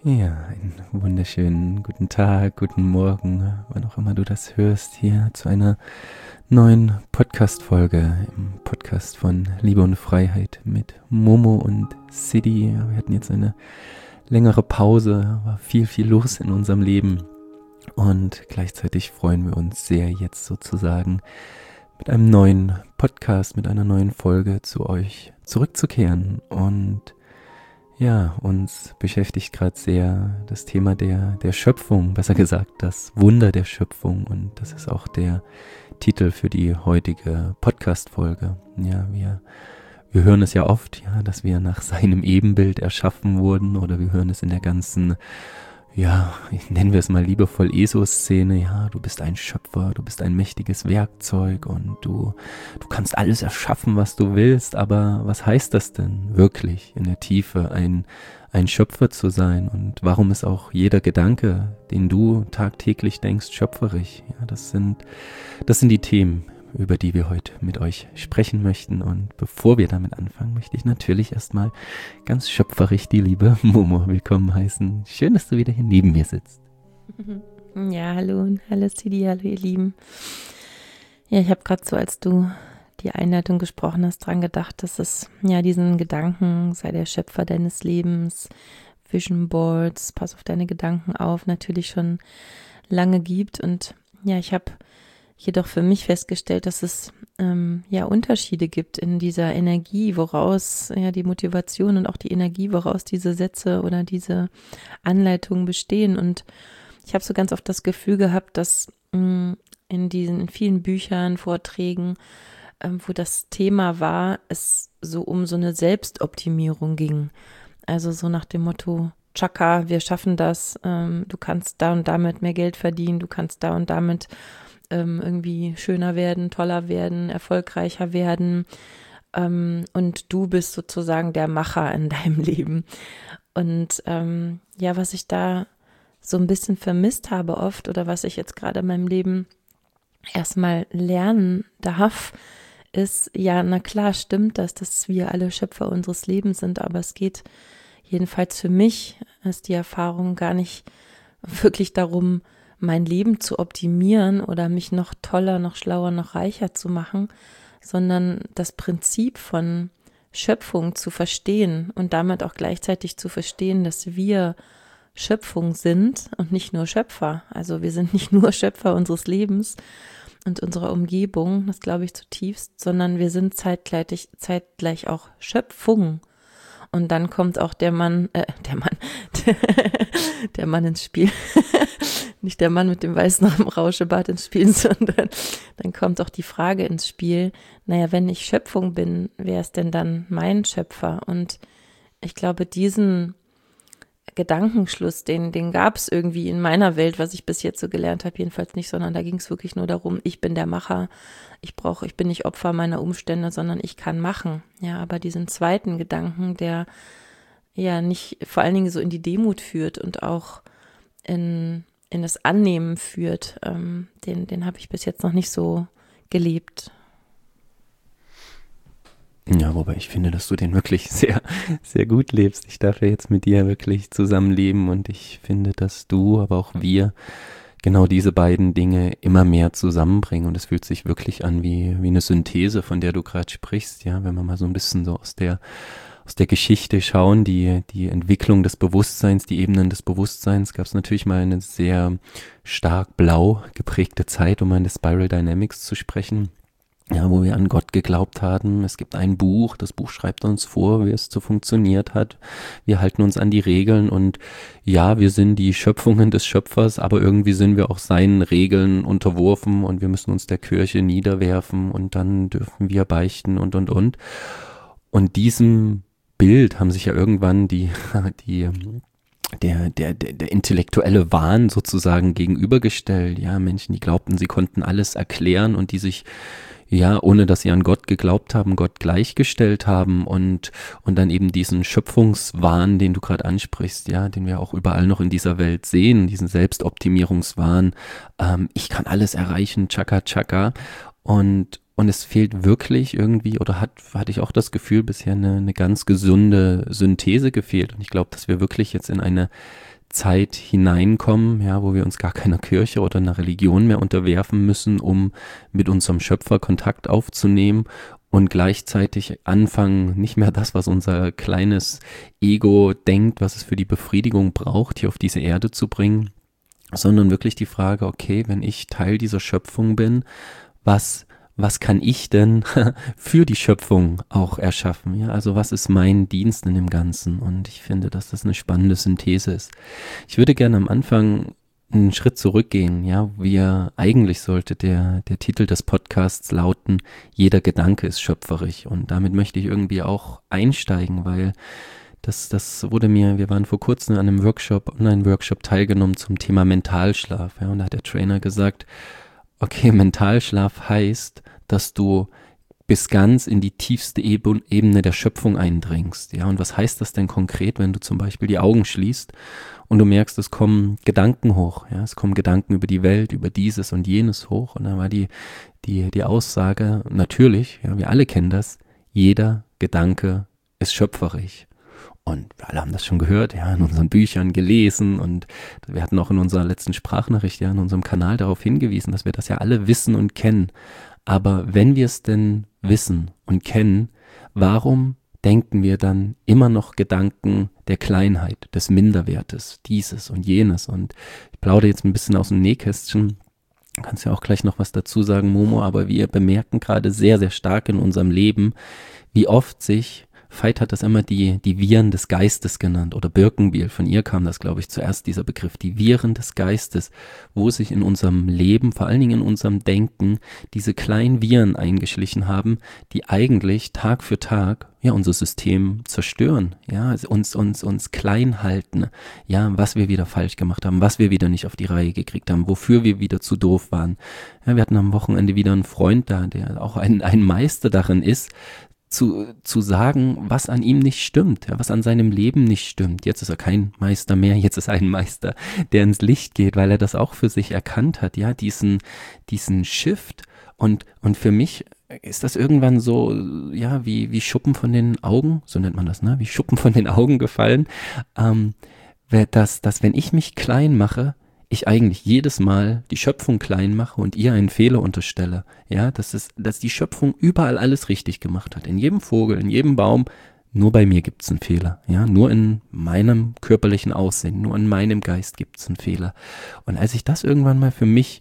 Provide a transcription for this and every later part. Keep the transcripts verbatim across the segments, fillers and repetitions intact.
Ja, einen wunderschönen guten Tag, guten Morgen, wann auch immer du das hörst, hier zu einer neuen Podcast-Folge im Podcast von Liebe und Freiheit mit Momo und Sidi. Wir hatten jetzt eine längere Pause, war viel, viel los in unserem Leben und gleichzeitig freuen wir uns sehr, jetzt sozusagen mit einem neuen Podcast, mit einer neuen Folge zu euch zurückzukehren. Und ja, uns beschäftigt gerade sehr das Thema der, der Schöpfung, besser gesagt das Wunder der Schöpfung, und das ist auch der Titel für die heutige Podcast-Folge. Ja, wir, wir hören es ja oft, ja, dass wir nach seinem Ebenbild erschaffen wurden, oder wir hören es in der ganzen, ja, nennen wir es mal liebevoll ESO-Szene, ja, du bist ein Schöpfer, du bist ein mächtiges Werkzeug und du, du kannst alles erschaffen, was du willst, aber was heißt das denn wirklich in der Tiefe, ein, ein Schöpfer zu sein, und warum ist auch jeder Gedanke, den du tagtäglich denkst, schöpferisch? Ja, das sind, das sind die Themen, über die wir heute mit euch sprechen möchten. Und bevor wir damit anfangen, möchte ich natürlich erstmal ganz schöpferisch die liebe Momo willkommen heißen. Schön, dass du wieder hier neben mir sitzt. Ja, hallo und hallo Sidi, hallo ihr Lieben. Ja, ich habe gerade so, als du die Einleitung gesprochen hast, dran gedacht, dass es ja diesen Gedanken, sei der Schöpfer deines Lebens, Vision Boards, pass auf deine Gedanken auf, natürlich schon lange gibt. Und ja, ich habe jedoch für mich festgestellt, dass es ähm, ja Unterschiede gibt in dieser Energie, woraus ja die Motivation und auch die Energie, woraus diese Sätze oder diese Anleitungen bestehen. Und ich habe so ganz oft das Gefühl gehabt, dass mh, in diesen in vielen Büchern, Vorträgen, ähm, wo das Thema war, es so um so eine Selbstoptimierung ging. Also so nach dem Motto: Chaka, wir schaffen das, ähm, du kannst da und damit mehr Geld verdienen, du kannst da und damit ähm, irgendwie schöner werden, toller werden, erfolgreicher werden, ähm, und du bist sozusagen der Macher in deinem Leben. Und ähm, ja, was ich da so ein bisschen vermisst habe oft, oder was ich jetzt gerade in meinem Leben erstmal lernen darf, ist, ja, na klar stimmt das, dass wir alle Schöpfer unseres Lebens sind, aber es geht jedenfalls für mich, ist die Erfahrung, gar nicht wirklich darum, mein Leben zu optimieren oder mich noch toller, noch schlauer, noch reicher zu machen, sondern das Prinzip von Schöpfung zu verstehen und damit auch gleichzeitig zu verstehen, dass wir Schöpfung sind und nicht nur Schöpfer. Also wir sind nicht nur Schöpfer unseres Lebens und unserer Umgebung, das glaube ich zutiefst, sondern wir sind zeitgleich, zeitgleich auch Schöpfung. Und dann kommt auch der Mann, äh, der Mann, der, der Mann ins Spiel. Nicht der Mann mit dem weißen Rauschebart ins Spiel, sondern dann kommt auch die Frage ins Spiel, naja, wenn ich Schöpfung bin, wer ist denn dann mein Schöpfer? Und ich glaube, diesen Gedankenschluss, den, den gab es irgendwie in meiner Welt, was ich bis jetzt so gelernt habe, jedenfalls nicht, sondern da ging es wirklich nur darum, ich bin der Macher, ich brauche, ich bin nicht Opfer meiner Umstände, sondern ich kann machen. Ja, aber diesen zweiten Gedanken, der ja nicht vor allen Dingen so in die Demut führt und auch in, in das Annehmen führt, ähm, den, den habe ich bis jetzt noch nicht so gelebt. Ja, wobei ich finde, dass du den wirklich sehr, sehr gut lebst. Ich darf ja jetzt mit dir wirklich zusammenleben, und ich finde, dass du, aber auch wir, genau diese beiden Dinge immer mehr zusammenbringen, und es fühlt sich wirklich an wie, wie eine Synthese, von der du gerade sprichst, ja, wenn wir mal so ein bisschen so aus der, aus der Geschichte schauen, die, die Entwicklung des Bewusstseins, die Ebenen des Bewusstseins, gab es natürlich mal eine sehr stark blau geprägte Zeit, um an der Spiral Dynamics zu sprechen. Ja, wo wir an Gott geglaubt haben. Es gibt ein Buch, das Buch schreibt uns vor, wie es so funktioniert hat. Wir halten uns an die Regeln, und ja, wir sind die Schöpfungen des Schöpfers, aber irgendwie sind wir auch seinen Regeln unterworfen, und wir müssen uns der Kirche niederwerfen, und dann dürfen wir beichten und, und, und. Und diesem Bild haben sich ja irgendwann die, die, Der, der, der, der intellektuelle Wahn sozusagen gegenübergestellt. Ja, Menschen, die glaubten, sie konnten alles erklären und die sich, ja, ohne dass sie an Gott geglaubt haben, Gott gleichgestellt haben, und, und dann eben diesen Schöpfungswahn, den du gerade ansprichst, ja, den wir auch überall noch in dieser Welt sehen, diesen Selbstoptimierungswahn. Ähm, ich kann alles erreichen, tschakka, tschakka. Und, und es fehlt wirklich irgendwie, oder hat, hatte ich auch das Gefühl, bisher eine, eine ganz gesunde Synthese gefehlt. Und ich glaube, dass wir wirklich jetzt in eine Zeit hineinkommen, ja, wo wir uns gar keiner Kirche oder einer Religion mehr unterwerfen müssen, um mit unserem Schöpfer Kontakt aufzunehmen und gleichzeitig anfangen, nicht mehr das, was unser kleines Ego denkt, was es für die Befriedigung braucht, hier auf diese Erde zu bringen, sondern wirklich die Frage, okay, wenn ich Teil dieser Schöpfung bin, was was kann ich denn für die Schöpfung auch erschaffen? Ja, also was ist mein Dienst in dem Ganzen? Und ich finde, dass das eine spannende Synthese ist. Ich würde gerne am Anfang einen Schritt zurückgehen. Ja, wir eigentlich sollte der der Titel des Podcasts lauten: Jeder Gedanke ist schöpferisch. Und damit möchte ich irgendwie auch einsteigen, weil das das wurde mir. Wir waren vor kurzem an einem Workshop, Online-Workshop teilgenommen zum Thema Mentalschlaf. Ja, und da hat der Trainer gesagt: Okay, Mentalschlaf heißt, dass du bis ganz in die tiefste Ebene der Schöpfung eindringst. Ja, und was heißt das denn konkret, wenn du zum Beispiel die Augen schließt und du merkst, es kommen Gedanken hoch. Ja, es kommen Gedanken über die Welt, über dieses und jenes hoch. Und dann war die, die, die Aussage, natürlich, ja, wir alle kennen das, jeder Gedanke ist schöpferisch. Und wir alle haben das schon gehört, ja, in unseren Büchern gelesen, und wir hatten auch in unserer letzten Sprachnachricht, ja, in unserem Kanal darauf hingewiesen, dass wir das ja alle wissen und kennen. Aber wenn wir es denn wissen und kennen, warum denken wir dann immer noch Gedanken der Kleinheit, des Minderwertes, dieses und jenes? Und ich plaudere jetzt ein bisschen aus dem Nähkästchen. Du kannst ja auch gleich noch was dazu sagen, Momo, aber wir bemerken gerade sehr, sehr stark in unserem Leben, wie oft sich Veit hat das immer die, die Viren des Geistes genannt, oder Birkenbiel, von ihr kam das, glaube ich, zuerst, dieser Begriff, die Viren des Geistes, wo sich in unserem Leben, vor allen Dingen in unserem Denken, diese kleinen Viren eingeschlichen haben, die eigentlich Tag für Tag, ja, unser System zerstören, ja, uns, uns, uns klein halten, ja, was wir wieder falsch gemacht haben, was wir wieder nicht auf die Reihe gekriegt haben, wofür wir wieder zu doof waren. Ja, wir hatten am Wochenende wieder einen Freund da, der auch ein, ein Meister darin ist, Zu, zu sagen, was an ihm nicht stimmt, ja, was an seinem Leben nicht stimmt. Jetzt ist er kein Meister mehr, jetzt ist er ein Meister, der ins Licht geht, weil er das auch für sich erkannt hat, ja, diesen, diesen Shift. Und, und für mich ist das irgendwann so, ja, wie, wie Schuppen von den Augen, so nennt man das, ne, wie Schuppen von den Augen gefallen, ähm, dass, dass wenn ich mich klein mache, ich eigentlich jedes Mal die Schöpfung klein mache und ihr einen Fehler unterstelle. Ja, dass es, dass die Schöpfung überall alles richtig gemacht hat. In jedem Vogel, in jedem Baum. Nur bei mir gibt es einen Fehler. Ja, nur in meinem körperlichen Aussehen, nur in meinem Geist gibt es einen Fehler. Und als ich das irgendwann mal für mich,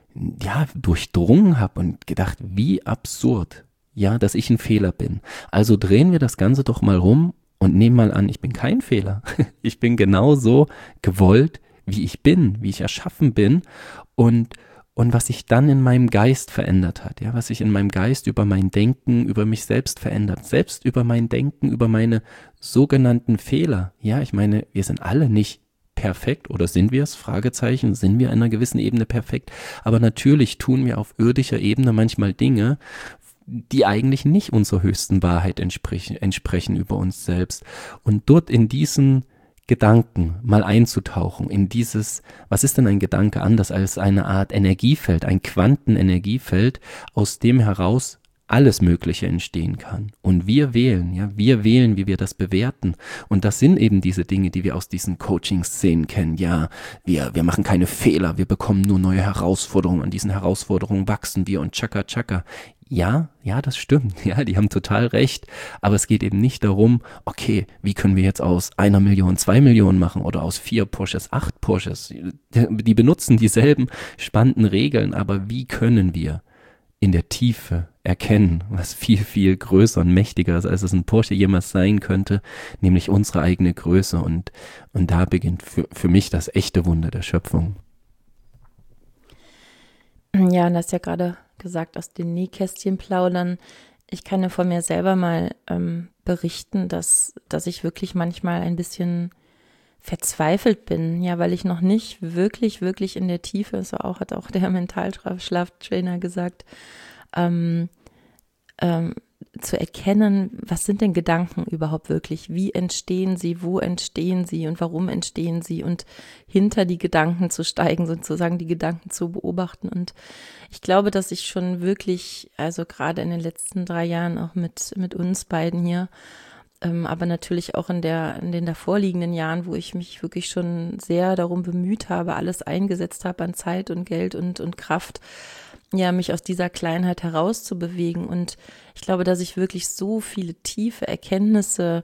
ja, durchdrungen habe und gedacht, wie absurd, ja, dass ich ein Fehler bin. Also drehen wir das Ganze doch mal rum und nehmen mal an, ich bin kein Fehler. Ich bin genauso gewollt, wie ich bin, wie ich erschaffen bin, und, und was sich dann in meinem Geist verändert hat, ja, was sich in meinem Geist über mein Denken, über mich selbst verändert, selbst über mein Denken, über meine sogenannten Fehler. Ja, ich meine, wir sind alle nicht perfekt, oder sind wir es? Fragezeichen, sind wir in einer gewissen Ebene perfekt? Aber natürlich tun wir auf irdischer Ebene manchmal Dinge, die eigentlich nicht unserer höchsten Wahrheit entsprechen, entsprechen über uns selbst. Und dort in diesen Gedanken mal einzutauchen, in dieses, was ist denn ein Gedanke anders als eine Art Energiefeld, ein Quantenenergiefeld, aus dem heraus alles Mögliche entstehen kann. Und wir wählen, ja, wir wählen, wie wir das bewerten. Und das sind eben diese Dinge, die wir aus diesen Coaching-Szenen kennen. Ja, wir, wir machen keine Fehler, wir bekommen nur neue Herausforderungen. An diesen Herausforderungen wachsen wir und tschakka, tschakka. Ja, ja, das stimmt. Ja, die haben total recht. Aber es geht eben nicht darum, okay, wie können wir jetzt aus einer Million zwei Millionen machen oder aus vier Porsches acht Porsches. Die benutzen dieselben spannenden Regeln, aber wie können wir in der Tiefe erkennen, was viel, viel größer und mächtiger ist, als es ein Porsche jemals sein könnte, nämlich unsere eigene Größe. Und, und da beginnt für, für mich das echte Wunder der Schöpfung. Ja, und das ist ja gerade gesagt, aus den Nähkästchen plaudern. Ich kann ja von mir selber mal ähm, berichten, dass, dass ich wirklich manchmal ein bisschen verzweifelt bin, ja, weil ich noch nicht wirklich, wirklich in der Tiefe, so auch hat auch der Mentalschlaftrainer gesagt, ähm, ähm, zu erkennen, was sind denn Gedanken überhaupt wirklich, wie entstehen sie, wo entstehen sie und warum entstehen sie, und hinter die Gedanken zu steigen, sozusagen die Gedanken zu beobachten. Und ich glaube, dass ich schon wirklich, also gerade in den letzten drei Jahren auch mit, mit uns beiden hier, ähm, aber natürlich auch in der, in den davorliegenden Jahren, wo ich mich wirklich schon sehr darum bemüht habe, alles eingesetzt habe an Zeit und Geld und, und Kraft, ja, mich aus dieser Kleinheit herauszubewegen. Und ich glaube, dass ich wirklich so viele tiefe Erkenntnisse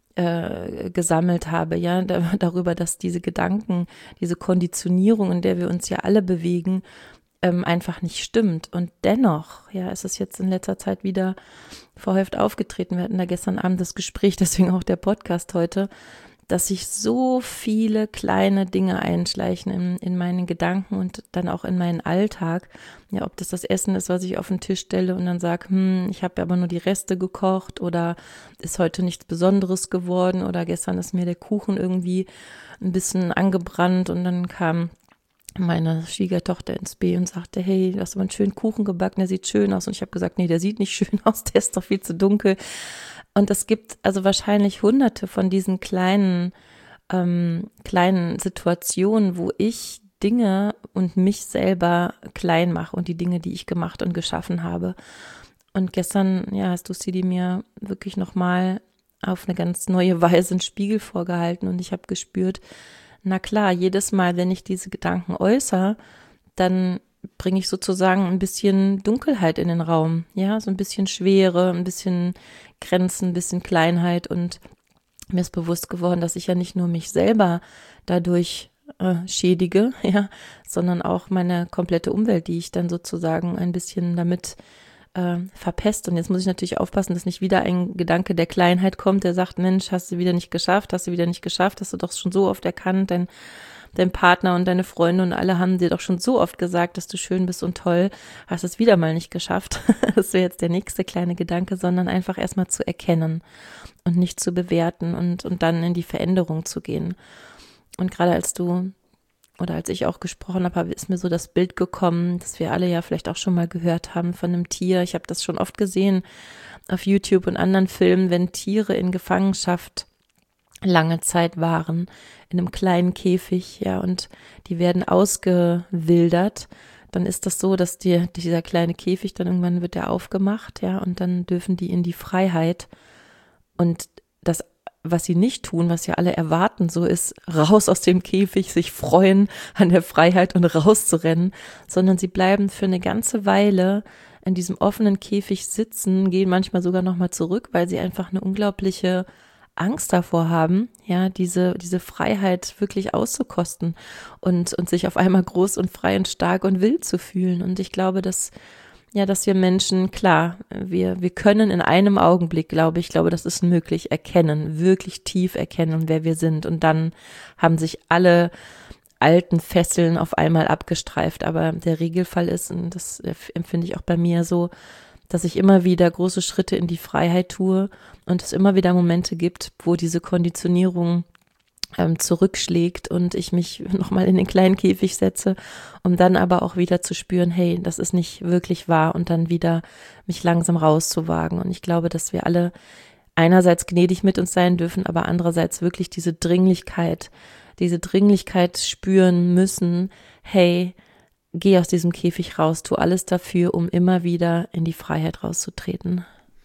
äh, gesammelt habe, ja, da, darüber, dass diese Gedanken, diese Konditionierung, in der wir uns ja alle bewegen, ähm, einfach nicht stimmt. Und dennoch, ja, ist es jetzt in letzter Zeit wieder verhäuft aufgetreten. Wir hatten da gestern Abend das Gespräch, deswegen auch der Podcast heute, dass sich so viele kleine Dinge einschleichen in, in meinen Gedanken und dann auch in meinen Alltag. Ja, ob das das Essen ist, was ich auf den Tisch stelle und dann sage, hm, ich habe aber nur die Reste gekocht oder ist heute nichts Besonderes geworden oder gestern ist mir der Kuchen irgendwie ein bisschen angebrannt und dann kam meine Schwiegertochter ins B und sagte, hey, du hast aber einen schönen Kuchen gebacken, der sieht schön aus. Und ich habe gesagt, nee, der sieht nicht schön aus, der ist doch viel zu dunkel. Und es gibt also wahrscheinlich hunderte von diesen kleinen, ähm, kleinen Situationen, wo ich Dinge und mich selber klein mache und die Dinge, die ich gemacht und geschaffen habe. Und gestern, ja, hast du sie die mir wirklich nochmal auf eine ganz neue Weise einen Spiegel vorgehalten und ich habe gespürt, na klar, jedes Mal, wenn ich diese Gedanken äußere, dann bringe ich sozusagen ein bisschen Dunkelheit in den Raum, ja, so ein bisschen Schwere, ein bisschen Grenzen, ein bisschen Kleinheit und mir ist bewusst geworden, dass ich ja nicht nur mich selber dadurch äh, schädige, ja, sondern auch meine komplette Umwelt, die ich dann sozusagen ein bisschen damit äh, verpest. Und jetzt muss ich natürlich aufpassen, dass nicht wieder ein Gedanke der Kleinheit kommt, der sagt, Mensch, hast du wieder nicht geschafft, hast du wieder nicht geschafft, hast du doch schon so oft erkannt, dein Dein Partner und deine Freunde und alle haben dir doch schon so oft gesagt, dass du schön bist und toll, hast es wieder mal nicht geschafft. Das wäre jetzt der nächste kleine Gedanke, sondern einfach erstmal zu erkennen und nicht zu bewerten und, und dann in die Veränderung zu gehen. Und gerade als du oder als ich auch gesprochen habe, ist mir so das Bild gekommen, das wir alle ja vielleicht auch schon mal gehört haben von einem Tier. Ich habe das schon oft gesehen auf YouTube und anderen Filmen, wenn Tiere in Gefangenschaft lange Zeit waren, in einem kleinen Käfig, ja, und die werden ausgewildert, dann ist das so, dass die, dieser kleine Käfig, dann irgendwann wird der aufgemacht, ja, und dann dürfen die in die Freiheit und das, was sie nicht tun, was ja alle erwarten, so ist, raus aus dem Käfig, sich freuen an der Freiheit und rauszurennen, sondern sie bleiben für eine ganze Weile in diesem offenen Käfig sitzen, gehen manchmal sogar nochmal zurück, weil sie einfach eine unglaubliche Angst davor haben, ja, diese, diese Freiheit wirklich auszukosten und, und sich auf einmal groß und frei und stark und wild zu fühlen. Und ich glaube, dass, ja, dass wir Menschen, klar, wir, wir können in einem Augenblick, glaube ich, glaube, das ist möglich, erkennen, wirklich tief erkennen, wer wir sind. Und dann haben sich alle alten Fesseln auf einmal abgestreift. Aber der Regelfall ist, und das empfinde ich auch bei mir so, dass ich immer wieder große Schritte in die Freiheit tue und es immer wieder Momente gibt, wo diese Konditionierung ähm, zurückschlägt und ich mich nochmal in den kleinen Käfig setze, um dann aber auch wieder zu spüren, hey, das ist nicht wirklich wahr und dann wieder mich langsam rauszuwagen. Und ich glaube, dass wir alle einerseits gnädig mit uns sein dürfen, aber andererseits wirklich diese Dringlichkeit, diese Dringlichkeit spüren müssen, hey, geh aus diesem Käfig raus, tu alles dafür, um immer wieder in die Freiheit rauszutreten.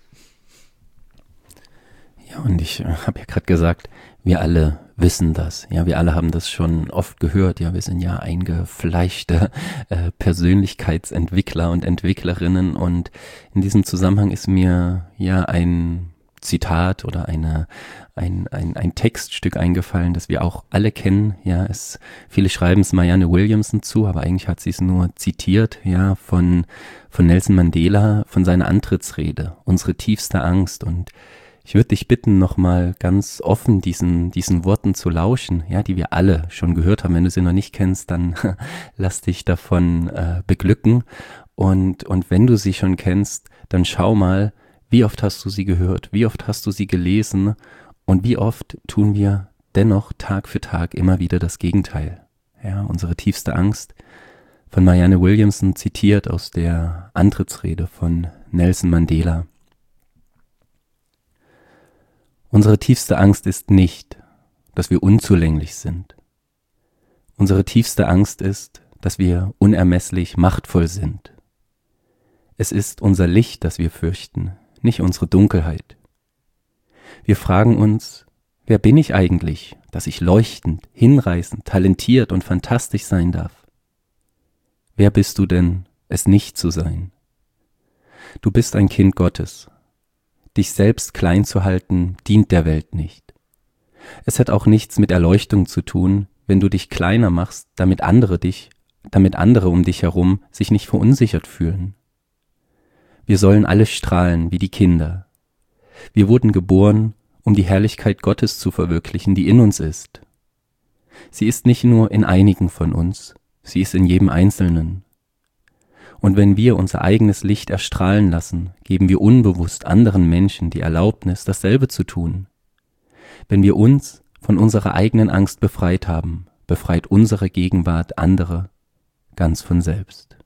Ja, und ich äh, habe ja gerade gesagt, wir alle wissen das. Ja, wir alle haben das schon oft gehört. Ja, wir sind ja eingefleischte äh, Persönlichkeitsentwickler und Entwicklerinnen. Und in diesem Zusammenhang ist mir ja ein Zitat oder eine ein, ein, ein Textstück eingefallen, das wir auch alle kennen. Ja, es, viele schreiben es Marianne Williamson zu, aber eigentlich hat sie es nur zitiert, ja, von, von Nelson Mandela, von seiner Antrittsrede, unsere tiefste Angst. Und ich würde dich bitten, nochmal ganz offen diesen, diesen Worten zu lauschen, ja, die wir alle schon gehört haben. Wenn du sie noch nicht kennst, dann lass dich davon äh, beglücken. Und, und wenn du sie schon kennst, dann schau mal, wie oft hast du sie gehört, wie oft hast du sie gelesen und wie oft tun wir dennoch Tag für Tag immer wieder das Gegenteil. Ja, unsere tiefste Angst, von Marianne Williamson zitiert aus der Antrittsrede von Nelson Mandela. Unsere tiefste Angst ist nicht, dass wir unzulänglich sind. Unsere tiefste Angst ist, dass wir unermesslich machtvoll sind. Es ist unser Licht, das wir fürchten, nicht unsere Dunkelheit. Wir fragen uns, wer bin ich eigentlich, dass ich leuchtend, hinreißend, talentiert und fantastisch sein darf? Wer bist du denn, es nicht zu sein? Du bist ein Kind Gottes. Dich selbst klein zu halten, dient der Welt nicht. Es hat auch nichts mit Erleuchtung zu tun, wenn du dich kleiner machst, damit andere dich, damit andere um dich herum sich nicht verunsichert fühlen. Wir sollen alle strahlen wie die Kinder. Wir wurden geboren, um die Herrlichkeit Gottes zu verwirklichen, die in uns ist. Sie ist nicht nur in einigen von uns, sie ist in jedem Einzelnen. Und wenn wir unser eigenes Licht erstrahlen lassen, geben wir unbewusst anderen Menschen die Erlaubnis, dasselbe zu tun. Wenn wir uns von unserer eigenen Angst befreit haben, befreit unsere Gegenwart andere ganz von selbst.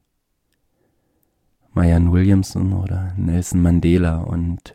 Marianne Williamson oder Nelson Mandela und,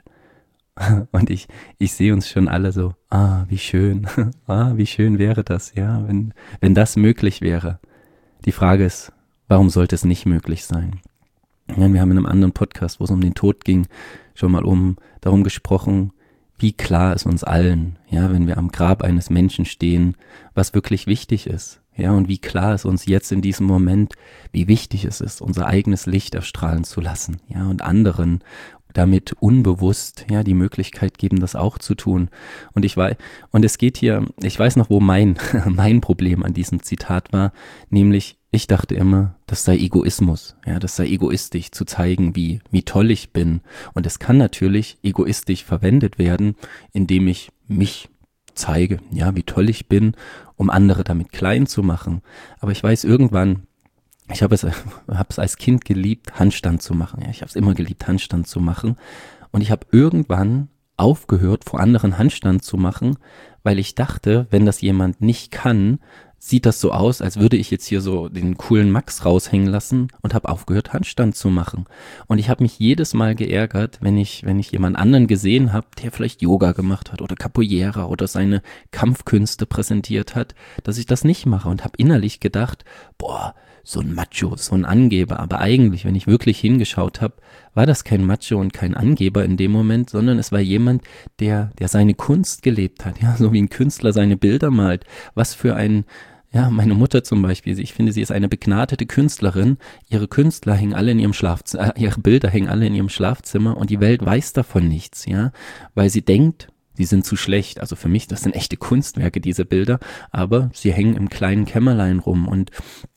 und ich, ich sehe uns schon alle so, ah, wie schön, ah, wie schön wäre das, ja, wenn, wenn das möglich wäre. Die Frage ist, warum sollte es nicht möglich sein? Ja, wir haben in einem anderen Podcast, wo es um den Tod ging, schon mal um darum gesprochen, wie klar ist uns allen, ja, wenn wir am Grab eines Menschen stehen, was wirklich wichtig ist, ja, und wie klar ist uns jetzt in diesem Moment, wie wichtig es ist, unser eigenes Licht erstrahlen zu lassen, ja, und anderen damit unbewusst, ja, die Möglichkeit geben, das auch zu tun. Und ich weiß, und es geht hier, ich weiß noch, wo mein, mein Problem an diesem Zitat war, nämlich, ich dachte immer, das sei Egoismus, ja, das sei egoistisch zu zeigen, wie, wie toll ich bin. Und es kann natürlich egoistisch verwendet werden, indem ich mich zeige, ja, wie toll ich bin, um andere damit klein zu machen. Aber ich weiß irgendwann, ich habe es, habe es als Kind geliebt, Handstand zu machen. Ja, ich habe es immer geliebt, Handstand zu machen. Und ich habe irgendwann aufgehört, vor anderen Handstand zu machen, weil ich dachte, wenn das jemand nicht kann, sieht das so aus, als würde ich jetzt hier so den coolen Max raushängen lassen und habe aufgehört, Handstand zu machen. Und ich habe mich jedes Mal geärgert, wenn ich, wenn ich jemand anderen gesehen habe, der vielleicht Yoga gemacht hat oder Capoeira oder seine Kampfkünste präsentiert hat, dass ich das nicht mache und habe innerlich gedacht, boah, so ein Macho, so ein Angeber. Aber eigentlich, wenn ich wirklich hingeschaut habe, war das kein Macho und kein Angeber in dem Moment, sondern es war jemand, der, der seine Kunst gelebt hat. Ja, so wie ein Künstler seine Bilder malt. Was für ein, ja, meine Mutter zum Beispiel, ich finde, sie ist eine begnadete Künstlerin. Ihre Künstler hängen alle in ihrem Schlafzimmer, äh, ihre Bilder hängen alle in ihrem Schlafzimmer und die Welt weiß davon nichts, ja, weil sie denkt, die sind zu schlecht. Also für mich, das sind echte Kunstwerke, diese Bilder, aber sie hängen im kleinen Kämmerlein rum. Und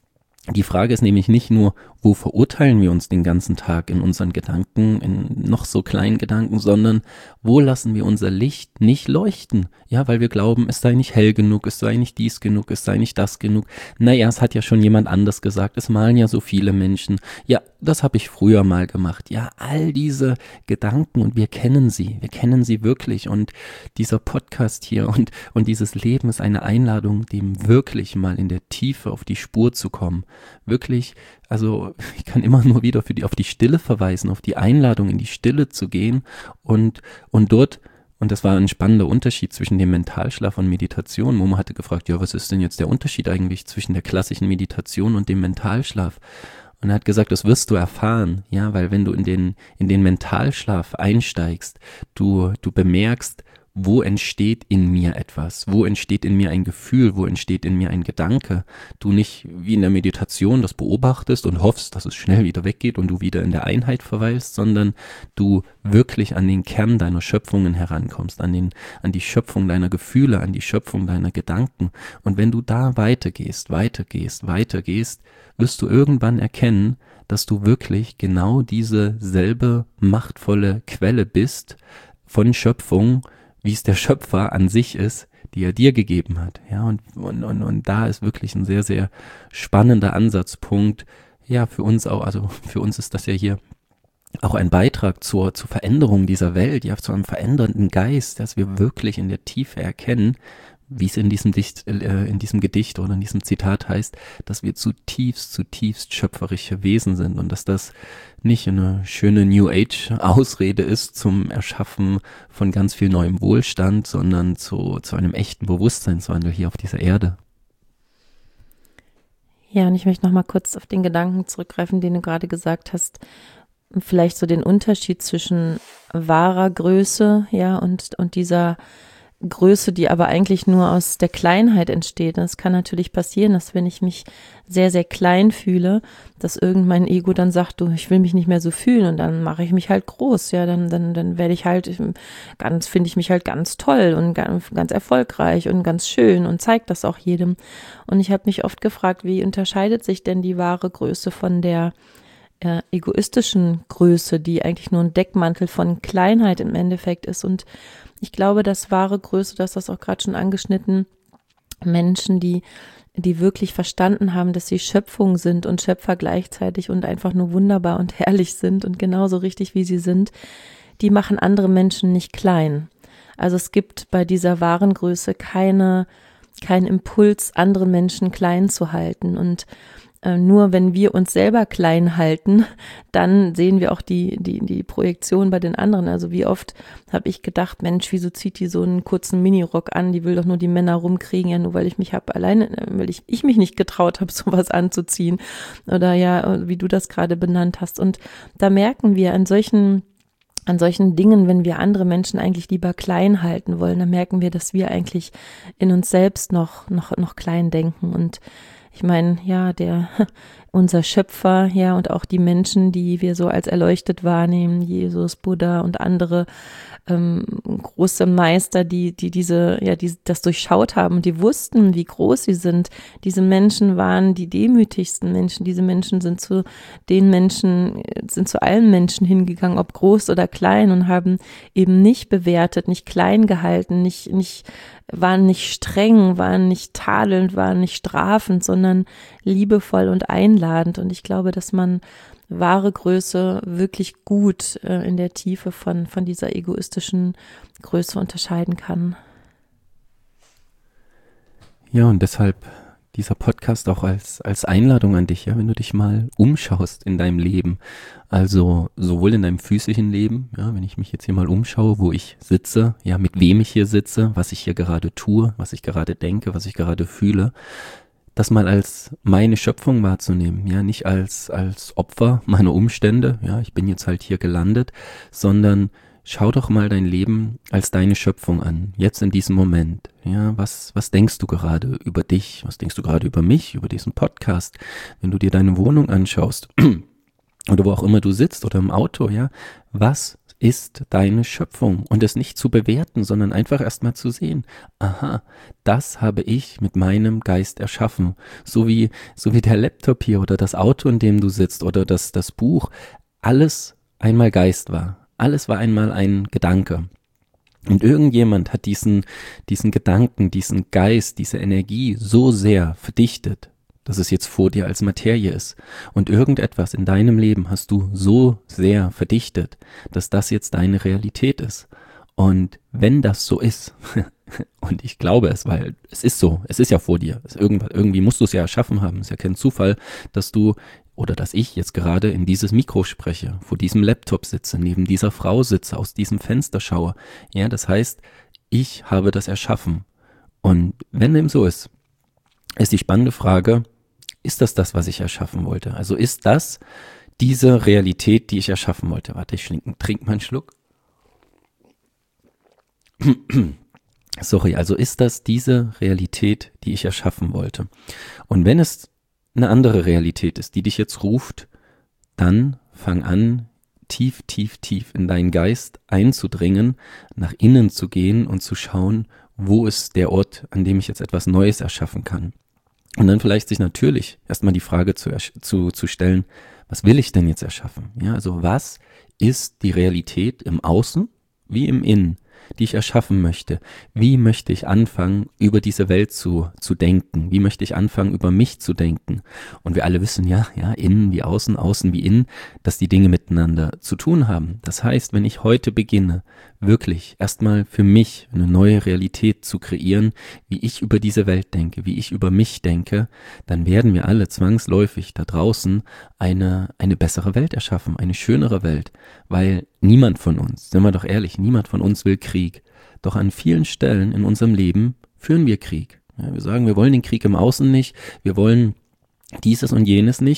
die Frage ist nämlich nicht nur, wo verurteilen wir uns den ganzen Tag in unseren Gedanken, in noch so kleinen Gedanken, sondern wo lassen wir unser Licht nicht leuchten? Ja, weil wir glauben, es sei nicht hell genug, es sei nicht dies genug, es sei nicht das genug. Naja, es hat ja schon jemand anders gesagt, es malen ja so viele Menschen. Ja, das habe ich früher mal gemacht. Ja, all diese Gedanken und wir kennen sie, wir kennen sie wirklich und dieser Podcast hier und, und dieses Leben ist eine Einladung, dem wirklich mal in der Tiefe auf die Spur zu kommen. Wirklich, also ich kann immer nur wieder für die, auf die Stille verweisen, auf die Einladung in die Stille zu gehen und, und dort, und das war ein spannender Unterschied zwischen dem Mentalschlaf und Meditation. Momo hatte gefragt, ja, was ist denn jetzt der Unterschied eigentlich zwischen der klassischen Meditation und dem Mentalschlaf? Und er hat gesagt, das wirst du erfahren, ja, weil wenn du in den, in den Mentalschlaf einsteigst, du, du bemerkst, wo entsteht in mir etwas, wo entsteht in mir ein Gefühl, wo entsteht in mir ein Gedanke. Du nicht wie in der Meditation das beobachtest und hoffst, dass es schnell wieder weggeht und du wieder in der Einheit verweilst, sondern du wirklich an den Kern deiner Schöpfungen herankommst, an den, an die Schöpfung deiner Gefühle, an die Schöpfung deiner Gedanken. Und wenn du da weitergehst, weitergehst, weitergehst, wirst du irgendwann erkennen, dass du wirklich genau diese selbe machtvolle Quelle bist von Schöpfung, wie es der Schöpfer an sich ist, die er dir gegeben hat. Ja, und, und, und, und da ist wirklich ein sehr, sehr spannender Ansatzpunkt. Ja, für uns auch, also für uns ist das ja hier auch ein Beitrag zur, zur Veränderung dieser Welt, ja, zu einem verändernden Geist, dass wir wirklich in der Tiefe erkennen, wie es in diesem, Dicht, äh, in diesem Gedicht oder in diesem Zitat heißt, dass wir zutiefst, zutiefst schöpferische Wesen sind und dass das nicht eine schöne New Age Ausrede ist zum Erschaffen von ganz viel neuem Wohlstand, sondern zu, zu einem echten Bewusstseinswandel hier auf dieser Erde. Ja, und ich möchte noch mal kurz auf den Gedanken zurückgreifen, den du gerade gesagt hast, vielleicht so den Unterschied zwischen wahrer Größe, ja, und, und dieser Größe, die aber eigentlich nur aus der Kleinheit entsteht. Das kann natürlich passieren, dass wenn ich mich sehr, sehr klein fühle, dass irgendein Ego dann sagt, du, ich will mich nicht mehr so fühlen und dann mache ich mich halt groß, ja, dann, dann, dann werde ich halt ganz, finde ich mich halt ganz toll und ganz, ganz erfolgreich und ganz schön und zeige das auch jedem. Und ich habe mich oft gefragt, wie unterscheidet sich denn die wahre Größe von der äh, egoistischen Größe, die eigentlich nur ein Deckmantel von Kleinheit im Endeffekt ist. Und ich glaube, dass wahre Größe, du hast das auch gerade schon angeschnitten, Menschen, die, die wirklich verstanden haben, dass sie Schöpfung sind und Schöpfer gleichzeitig und einfach nur wunderbar und herrlich sind und genauso richtig, wie sie sind, die machen andere Menschen nicht klein. Also es gibt bei dieser wahren Größe keine, keinen Impuls, andere Menschen klein zu halten. Und nur wenn wir uns selber klein halten, dann sehen wir auch die, die, die Projektion bei den anderen. Also wie oft habe ich gedacht, Mensch, wieso zieht die so einen kurzen Minirock an? Die will doch nur die Männer rumkriegen, ja nur weil ich mich habe alleine, weil ich, ich mich nicht getraut habe, sowas anzuziehen. Oder ja, wie du das gerade benannt hast. Und da merken wir an solchen An solchen Dingen, wenn wir andere Menschen eigentlich lieber klein halten wollen, dann merken wir, dass wir eigentlich in uns selbst noch, noch, noch klein denken. Und ich meine, ja, der, unser Schöpfer, ja, und auch die Menschen, die wir so als erleuchtet wahrnehmen, Jesus, Buddha und andere ähm, große Meister, die, die diese, ja, die das durchschaut haben, die wussten, wie groß sie sind. Diese Menschen waren die demütigsten Menschen. Diese Menschen sind zu den Menschen, sind zu allen Menschen hingegangen, ob groß oder klein, und haben eben nicht bewertet, nicht klein gehalten, nicht, nicht, waren nicht streng, waren nicht tadelnd, waren nicht strafend, sondern liebevoll und einladend. Und ich glaube, dass man wahre Größe wirklich gut äh, in der Tiefe von, von dieser egoistischen Größe unterscheiden kann. Ja, und deshalb dieser Podcast auch als, als Einladung an dich, ja, wenn du dich mal umschaust in deinem Leben, also sowohl in deinem physischen Leben, ja, wenn ich mich jetzt hier mal umschaue, wo ich sitze, ja, mit wem ich hier sitze, was ich hier gerade tue, was ich gerade denke, was ich gerade fühle, das mal als meine Schöpfung wahrzunehmen, ja, nicht als, als Opfer meiner Umstände, ja, ich bin jetzt halt hier gelandet, sondern schau doch mal dein Leben als deine Schöpfung an, jetzt in diesem Moment. Ja, was, was denkst du gerade über dich? Was denkst du gerade über mich, über diesen Podcast? Wenn du dir deine Wohnung anschaust oder wo auch immer du sitzt oder im Auto, ja, was ist deine Schöpfung? Und es nicht zu bewerten, sondern einfach erstmal zu sehen, aha, das habe ich mit meinem Geist erschaffen. So wie, so wie der Laptop hier oder das Auto, in dem du sitzt oder das, das Buch, alles einmal Geist war. Alles war einmal ein Gedanke. Und irgendjemand hat diesen, diesen Gedanken, diesen Geist, diese Energie so sehr verdichtet, dass es jetzt vor dir als Materie ist. Und irgendetwas in deinem Leben hast du so sehr verdichtet, dass das jetzt deine Realität ist. Und wenn das so ist, und ich glaube es, weil es ist so, es ist ja vor dir, es irgendwas, irgendwie musst du es ja erschaffen haben, es ist ja kein Zufall, dass du oder dass ich jetzt gerade in dieses Mikro spreche, vor diesem Laptop sitze, neben dieser Frau sitze, aus diesem Fenster schaue. Ja, das heißt, ich habe das erschaffen. Und wenn dem so ist, ist die spannende Frage, ist das das, was ich erschaffen wollte? Also ist das diese Realität, die ich erschaffen wollte? Warte, ich trinke mal einen Schluck. Sorry, also ist das diese Realität, die ich erschaffen wollte? Und wenn es eine andere Realität ist, die dich jetzt ruft, dann fang an, tief, tief, tief in deinen Geist einzudringen, nach innen zu gehen und zu schauen, wo ist der Ort, an dem ich jetzt etwas Neues erschaffen kann. Und dann vielleicht sich natürlich erstmal die Frage zu, zu, zu stellen, was will ich denn jetzt erschaffen? Ja, also was ist die Realität im Außen wie im Innen, die ich erschaffen möchte? Wie möchte ich anfangen, über diese Welt zu, zu denken? Wie möchte ich anfangen, über mich zu denken? Und wir alle wissen ja, ja, innen wie außen, außen wie innen, dass die Dinge miteinander zu tun haben. Das heißt, wenn ich heute beginne, wirklich erstmal für mich eine neue Realität zu kreieren, wie ich über diese Welt denke, wie ich über mich denke, dann werden wir alle zwangsläufig da draußen eine, eine bessere Welt erschaffen, eine schönere Welt, weil niemand von uns, sind wir doch ehrlich, niemand von uns will Krieg. Doch an vielen Stellen in unserem Leben führen wir Krieg. Ja, wir sagen, wir wollen den Krieg im Außen nicht, wir wollen dieses und jenes nicht,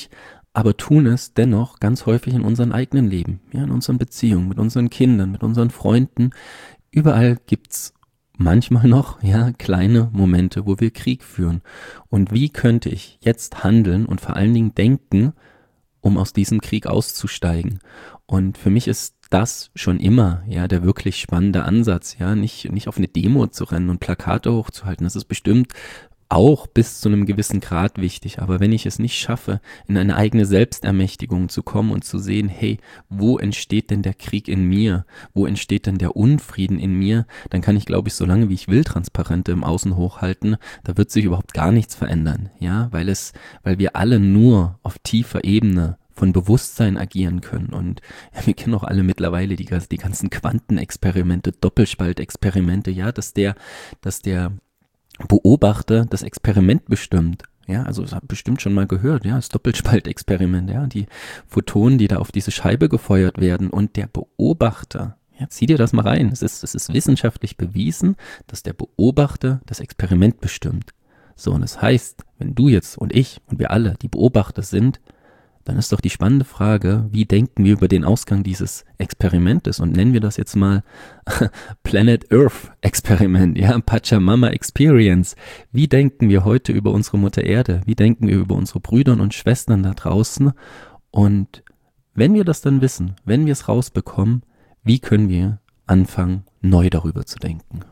aber tun es dennoch ganz häufig in unserem eigenen Leben, ja, in unseren Beziehungen, mit unseren Kindern, mit unseren Freunden. Überall gibt's manchmal noch, ja, kleine Momente, wo wir Krieg führen. Und wie könnte ich jetzt handeln und vor allen Dingen denken, um aus diesem Krieg auszusteigen? Und für mich ist das schon immer, ja, der wirklich spannende Ansatz, ja, nicht, nicht auf eine Demo zu rennen und Plakate hochzuhalten. Das ist bestimmt auch bis zu einem gewissen Grad wichtig, aber wenn ich es nicht schaffe, in eine eigene Selbstermächtigung zu kommen und zu sehen, hey, wo entsteht denn der Krieg in mir? Wo entsteht denn der Unfrieden in mir? Dann kann ich, glaube ich, so lange wie ich will, Transparente im Außen hochhalten, da wird sich überhaupt gar nichts verändern, ja, weil es, weil wir alle nur auf tiefer Ebene von Bewusstsein agieren können. Und ja, wir kennen auch alle mittlerweile die, die ganzen Quantenexperimente, Doppelspaltexperimente, ja, dass der, dass der Beobachter das Experiment bestimmt. Ja, also das hat bestimmt schon mal gehört, ja, das Doppelspaltexperiment, ja, die Photonen, die da auf diese Scheibe gefeuert werden und der Beobachter, ja, zieh dir das mal rein, es ist, es ist wissenschaftlich bewiesen, dass der Beobachter das Experiment bestimmt. So, und das heißt, wenn du jetzt und ich und wir alle die Beobachter sind, dann ist doch die spannende Frage, wie denken wir über den Ausgang dieses Experimentes und nennen wir das jetzt mal Planet Earth Experiment, ja, Pachamama Experience. Wie denken wir heute über unsere Mutter Erde? Wie denken wir über unsere Brüder und Schwestern da draußen? Und wenn wir das dann wissen, wenn wir es rausbekommen, wie können wir anfangen, neu darüber zu denken?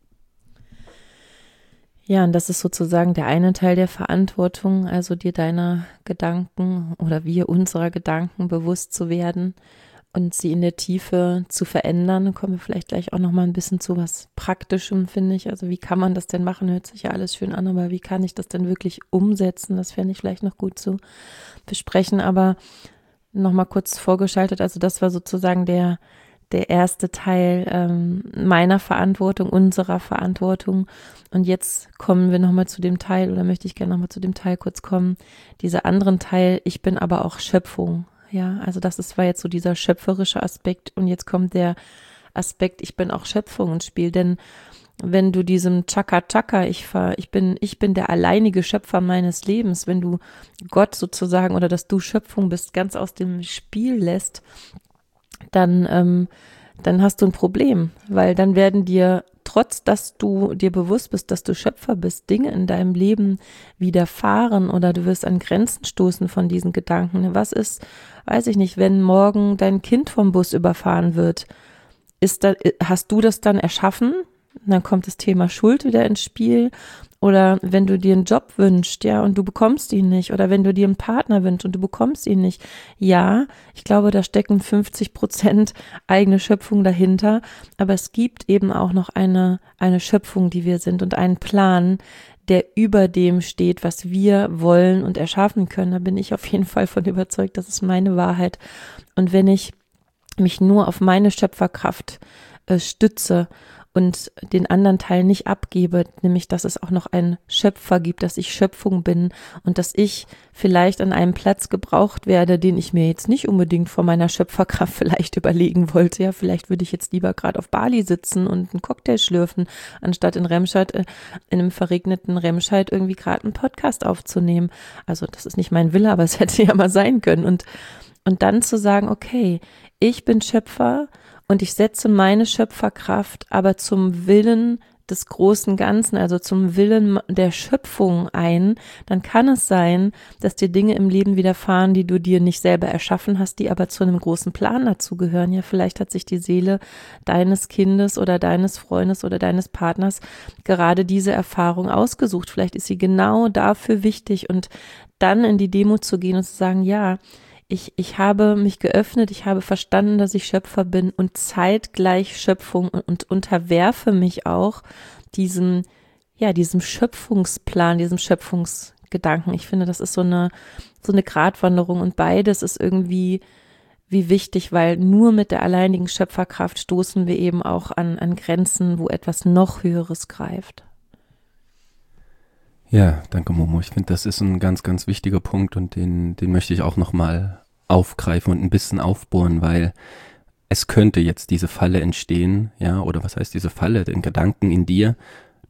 Ja, und das ist sozusagen der eine Teil der Verantwortung, also dir deiner Gedanken oder wir unserer Gedanken bewusst zu werden und sie in der Tiefe zu verändern. Da kommen wir vielleicht gleich auch nochmal ein bisschen zu was Praktischem, finde ich. Also wie kann man das denn machen? Hört sich ja alles schön an, aber wie kann ich das denn wirklich umsetzen? Das fände ich vielleicht noch gut zu besprechen, aber nochmal kurz vorgeschaltet. Also das war sozusagen der der erste Teil ähm, meiner Verantwortung, unserer Verantwortung. Und jetzt kommen wir nochmal zu dem Teil, oder möchte ich gerne nochmal zu dem Teil kurz kommen, dieser anderen Teil, ich bin aber auch Schöpfung. Ja, also das ist, war jetzt so dieser schöpferische Aspekt und jetzt kommt der Aspekt, ich bin auch Schöpfung ins Spiel, denn wenn du diesem Chaka Chaka, ich, ich bin, ich bin der alleinige Schöpfer meines Lebens, wenn du Gott sozusagen oder dass du Schöpfung bist, ganz aus dem Spiel lässt, dann, ähm, dann hast du ein Problem, weil dann werden dir, trotz dass du dir bewusst bist, dass du Schöpfer bist, Dinge in deinem Leben widerfahren oder du wirst an Grenzen stoßen von diesen Gedanken. Was ist, weiß ich nicht, wenn morgen dein Kind vom Bus überfahren wird, ist da, hast du das dann erschaffen? Dann kommt das Thema Schuld wieder ins Spiel. Oder wenn du dir einen Job wünschst, ja, und du bekommst ihn nicht. Oder wenn du dir einen Partner wünschst und du bekommst ihn nicht. Ja, ich glaube, da stecken fünfzig Prozent eigene Schöpfung dahinter. Aber es gibt eben auch noch eine, eine Schöpfung, die wir sind und einen Plan, der über dem steht, was wir wollen und erschaffen können. Da bin ich auf jeden Fall von überzeugt, das ist meine Wahrheit. Und wenn ich mich nur auf meine Schöpferkraft äh, stütze und den anderen Teil nicht abgebe, nämlich, dass es auch noch einen Schöpfer gibt, dass ich Schöpfung bin und dass ich vielleicht an einem Platz gebraucht werde, den ich mir jetzt nicht unbedingt von meiner Schöpferkraft vielleicht überlegen wollte. Ja, vielleicht würde ich jetzt lieber gerade auf Bali sitzen und einen Cocktail schlürfen, anstatt in Remscheid, in einem verregneten Remscheid irgendwie gerade einen Podcast aufzunehmen. Also das ist nicht mein Wille, aber es hätte ja mal sein können. Und, und dann zu sagen, okay, ich bin Schöpfer, und ich setze meine Schöpferkraft aber zum Willen des großen Ganzen, also zum Willen der Schöpfung ein, dann kann es sein, dass dir Dinge im Leben widerfahren, die du dir nicht selber erschaffen hast, die aber zu einem großen Plan dazugehören. Ja, vielleicht hat sich die Seele deines Kindes oder deines Freundes oder deines Partners gerade diese Erfahrung ausgesucht. Vielleicht ist sie genau dafür wichtig und dann in die Demo zu gehen und zu sagen, ja, Ich, ich habe mich geöffnet, ich habe verstanden, dass ich Schöpfer bin und zeitgleich Schöpfung und, und unterwerfe mich auch diesem, ja, diesem Schöpfungsplan, diesem Schöpfungsgedanken. Ich finde, das ist so eine, so eine Gratwanderung und beides ist irgendwie wie wichtig, weil nur mit der alleinigen Schöpferkraft stoßen wir eben auch an, an Grenzen, wo etwas noch Höheres greift. Ja, danke Momo. Ich finde, das ist ein ganz, ganz wichtiger Punkt und den, den möchte ich auch nochmal aufgreifen und ein bisschen aufbohren, weil es könnte jetzt diese Falle entstehen, ja, oder was heißt diese Falle, den Gedanken in dir,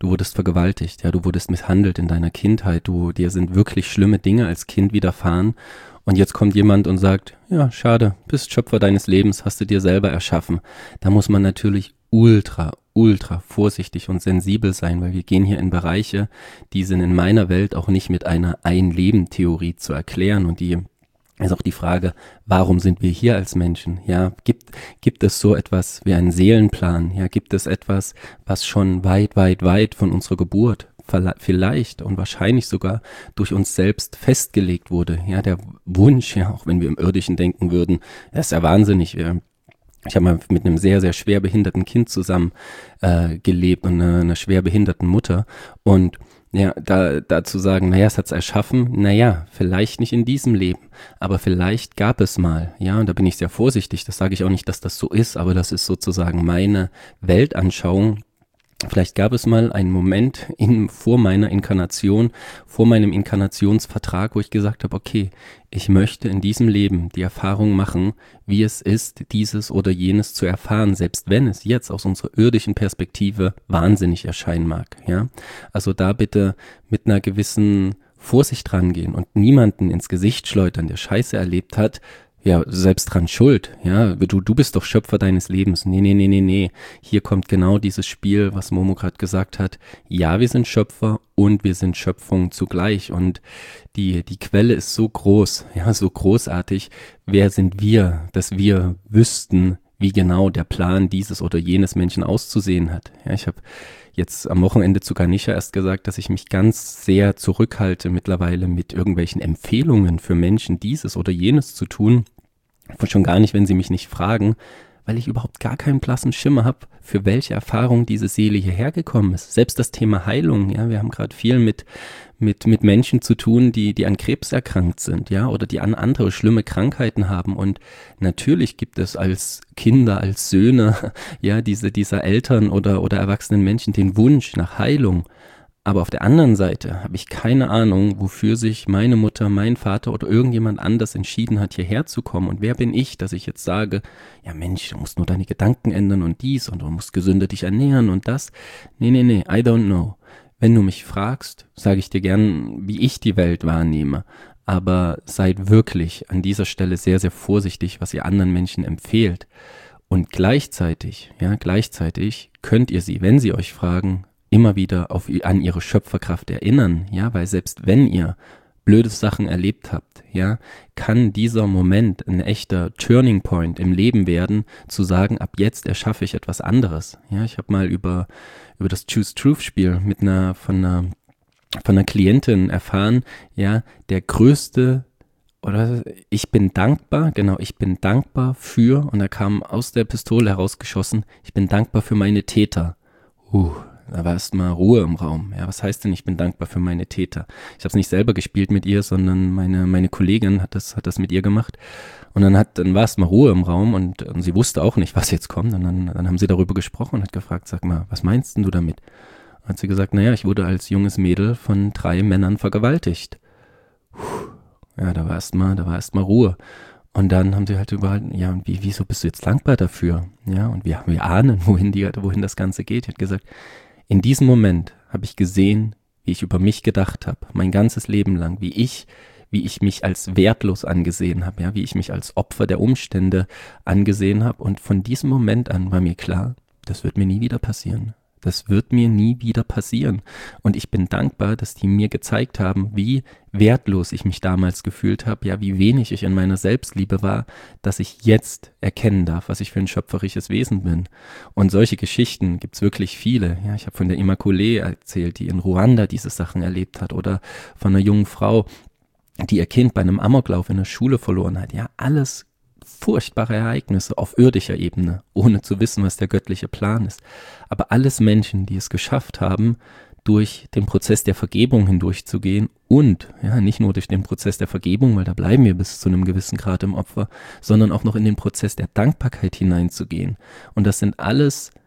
du wurdest vergewaltigt, ja, du wurdest misshandelt in deiner Kindheit, du, dir sind wirklich schlimme Dinge als Kind widerfahren und jetzt kommt jemand und sagt, ja, schade, bist Schöpfer deines Lebens, hast du dir selber erschaffen. Da muss man natürlich ultra, ultra vorsichtig und sensibel sein, weil wir gehen hier in Bereiche, die sind in meiner Welt auch nicht mit einer Ein-Leben-Theorie zu erklären und die ist auch die Frage, warum sind wir hier als Menschen? Ja, gibt, gibt es so etwas wie einen Seelenplan? Ja, gibt es etwas, was schon weit, weit, weit von unserer Geburt vielleicht und wahrscheinlich sogar durch uns selbst festgelegt wurde? Ja, der Wunsch, ja, auch wenn wir im Irdischen denken würden, das ist ja wahnsinnig. Wir, ich habe mal mit einem sehr, sehr schwer behinderten Kind zusammen äh, gelebt und einer, einer schwer behinderten Mutter und ja, da, da zu sagen, naja, es hat's erschaffen, naja, vielleicht nicht in diesem Leben, aber vielleicht gab es mal, ja, und da bin ich sehr vorsichtig, das sage ich auch nicht, dass das so ist, aber das ist sozusagen meine Weltanschauung. Vielleicht gab es mal einen Moment in, vor meiner Inkarnation, vor meinem Inkarnationsvertrag, wo ich gesagt habe, okay, ich möchte in diesem Leben die Erfahrung machen, wie es ist, dieses oder jenes zu erfahren, selbst wenn es jetzt aus unserer irdischen Perspektive wahnsinnig erscheinen mag. Ja, also da bitte mit einer gewissen Vorsicht rangehen und niemanden ins Gesicht schleudern, der Scheiße erlebt hat. Ja, selbst dran schuld, ja, du, du bist doch Schöpfer deines Lebens. Nee, nee, nee, nee, nee. Hier kommt genau dieses Spiel, was Momo gerade gesagt hat. Ja, wir sind Schöpfer und wir sind Schöpfung zugleich und die, die Quelle ist so groß, ja, so großartig. Wer sind wir, dass wir wüssten, wie genau der Plan dieses oder jenes Menschen auszusehen hat? Ja, ich habe jetzt am Wochenende zu Ganesha erst gesagt, dass ich mich ganz sehr zurückhalte mittlerweile mit irgendwelchen Empfehlungen für Menschen, dieses oder jenes zu tun. Schon gar nicht, wenn sie mich nicht fragen, weil ich überhaupt gar keinen blassen Schimmer habe, für welche Erfahrung diese Seele hierher gekommen ist. Selbst das Thema Heilung, ja, wir haben gerade viel mit mit mit Menschen zu tun, die die an Krebs erkrankt sind, ja, oder die an andere schlimme Krankheiten haben und natürlich gibt es als Kinder, als Söhne, ja, diese dieser Eltern oder oder erwachsenen Menschen den Wunsch nach Heilung. Aber auf der anderen Seite habe ich keine Ahnung, wofür sich meine Mutter, mein Vater oder irgendjemand anders entschieden hat, hierher zu kommen. Und wer bin ich, dass ich jetzt sage, ja Mensch, du musst nur deine Gedanken ändern und dies und du musst gesünder dich ernähren und das. Nee, nee, nee, I don't know. Wenn du mich fragst, sage ich dir gern, wie ich die Welt wahrnehme. Aber seid wirklich an dieser Stelle sehr, sehr vorsichtig, was ihr anderen Menschen empfehlt. Und gleichzeitig, ja, gleichzeitig könnt ihr sie, wenn sie euch fragen, immer wieder auf, an ihre Schöpferkraft erinnern, ja, weil selbst wenn ihr blöde Sachen erlebt habt, ja, kann dieser Moment ein echter Turning Point im Leben werden, zu sagen, ab jetzt erschaffe ich etwas anderes. Ja, ich habe mal über über das Choose Truth Spiel mit einer von einer von einer Klientin erfahren, ja, der größte oder ich bin dankbar, genau, ich bin dankbar für, und da kam aus der Pistole herausgeschossen, ich bin dankbar für meine Täter. Uh. Da war erstmal Ruhe im Raum. Ja, was heißt denn, ich bin dankbar für meine Täter? Ich habe es nicht selber gespielt mit ihr, sondern meine meine Kollegin hat das hat das mit ihr gemacht. Und dann hat dann war erstmal Ruhe im Raum und, und sie wusste auch nicht, was jetzt kommt. Und dann dann haben sie darüber gesprochen und hat gefragt, sag mal, was meinst denn du damit? Und hat sie gesagt, naja, ich wurde als junges Mädel von drei Männern vergewaltigt. Puh, ja, da war erstmal da war erstmal Ruhe. Und dann haben sie halt überall, ja, und wie, wieso bist du jetzt dankbar dafür? Ja, und wir, wir ahnen, wohin die, wohin das Ganze geht. Sie hat gesagt, in diesem Moment habe ich gesehen, wie ich über mich gedacht habe, mein ganzes Leben lang, wie ich, wie ich mich als wertlos angesehen habe, ja, wie ich mich als Opfer der Umstände angesehen habe. Und von diesem Moment an war mir klar, das wird mir nie wieder passieren. Das wird mir nie wieder passieren. Und ich bin dankbar, dass die mir gezeigt haben, wie wertlos ich mich damals gefühlt habe, ja, wie wenig ich in meiner Selbstliebe war, dass ich jetzt erkennen darf, was ich für ein schöpferisches Wesen bin. Und solche Geschichten gibt's wirklich viele. Ja, ich habe von der Immaculée erzählt, die in Ruanda diese Sachen erlebt hat, oder von einer jungen Frau, die ihr Kind bei einem Amoklauf in der Schule verloren hat. Ja, alles furchtbare Ereignisse auf irdischer Ebene, ohne zu wissen, was der göttliche Plan ist. Aber alles Menschen, die es geschafft haben, durch den Prozess der Vergebung hindurchzugehen und, ja, nicht nur durch den Prozess der Vergebung, weil da bleiben wir bis zu einem gewissen Grad im Opfer, sondern auch noch in den Prozess der Dankbarkeit hineinzugehen. Und das sind alles,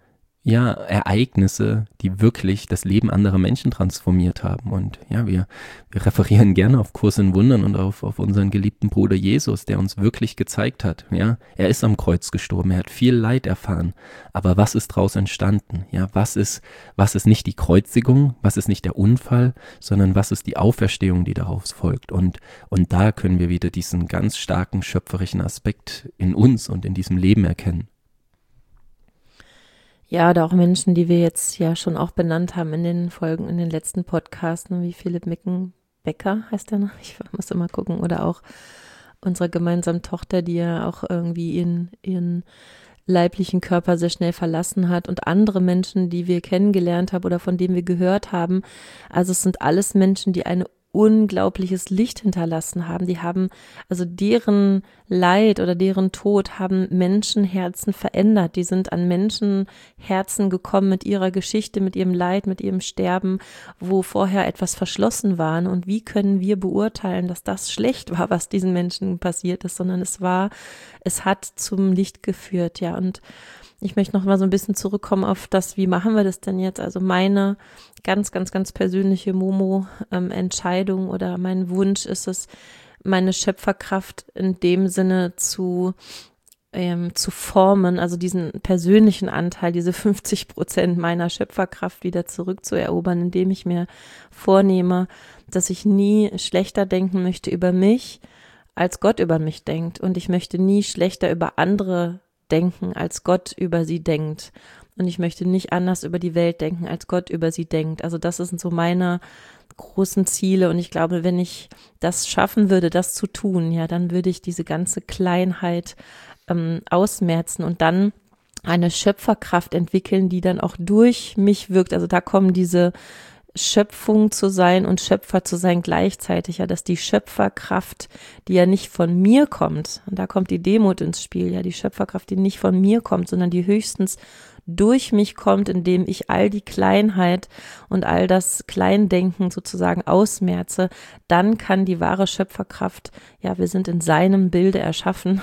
ja, Ereignisse, die wirklich das Leben anderer Menschen transformiert haben. Und ja, wir, wir referieren gerne auf Kurs in Wundern und auf, auf unseren geliebten Bruder Jesus, der uns wirklich gezeigt hat, ja, er ist am Kreuz gestorben, er hat viel Leid erfahren, aber was ist daraus entstanden? Ja, was ist, was ist nicht die Kreuzigung, was ist nicht der Unfall, sondern was ist die Auferstehung, die daraus folgt? Und, und da können wir wieder diesen ganz starken schöpferischen Aspekt in uns und in diesem Leben erkennen. Ja, oder auch Menschen, die wir jetzt ja schon auch benannt haben in den Folgen, in den letzten Podcasts, ne, wie Philipp Mickenbecker heißt der noch, ich muss immer gucken, oder auch unsere gemeinsame Tochter, die ja auch irgendwie ihren, ihren leiblichen Körper sehr schnell verlassen hat und andere Menschen, die wir kennengelernt haben oder von denen wir gehört haben. Also es sind alles Menschen, die eine unglaubliches Licht hinterlassen haben. Die haben, also deren Leid oder deren Tod haben Menschenherzen verändert. Die sind an Menschenherzen gekommen mit ihrer Geschichte, mit ihrem Leid, mit ihrem Sterben, wo vorher etwas verschlossen war. Und wie können wir beurteilen, dass das schlecht war, was diesen Menschen passiert ist, sondern es war, es hat zum Licht geführt, ja. Und ich möchte noch mal so ein bisschen zurückkommen auf das, wie machen wir das denn jetzt? Also meine ganz, ganz, ganz persönliche Momo-Entscheidung ähm, oder mein Wunsch ist es, meine Schöpferkraft in dem Sinne zu, ähm, zu formen, also diesen persönlichen Anteil, diese fünfzig Prozent meiner Schöpferkraft wieder zurückzuerobern, indem ich mir vornehme, dass ich nie schlechter denken möchte über mich, als Gott über mich denkt. Und ich möchte nie schlechter über andere denken, als Gott über sie denkt. Und ich möchte nicht anders über die Welt denken, als Gott über sie denkt. Also das sind so meine großen Ziele. Und ich glaube, wenn ich das schaffen würde, das zu tun, ja, dann würde ich diese ganze Kleinheit ähm, ausmerzen und dann eine Schöpferkraft entwickeln, die dann auch durch mich wirkt. Also da kommen diese Schöpfung zu sein und Schöpfer zu sein gleichzeitig, ja, dass die Schöpferkraft, die ja nicht von mir kommt, und da kommt die Demut ins Spiel, ja, die Schöpferkraft, die nicht von mir kommt, sondern die höchstens durch mich kommt, indem ich all die Kleinheit und all das Kleindenken sozusagen ausmerze, dann kann die wahre Schöpferkraft, ja, wir sind in seinem Bilde erschaffen,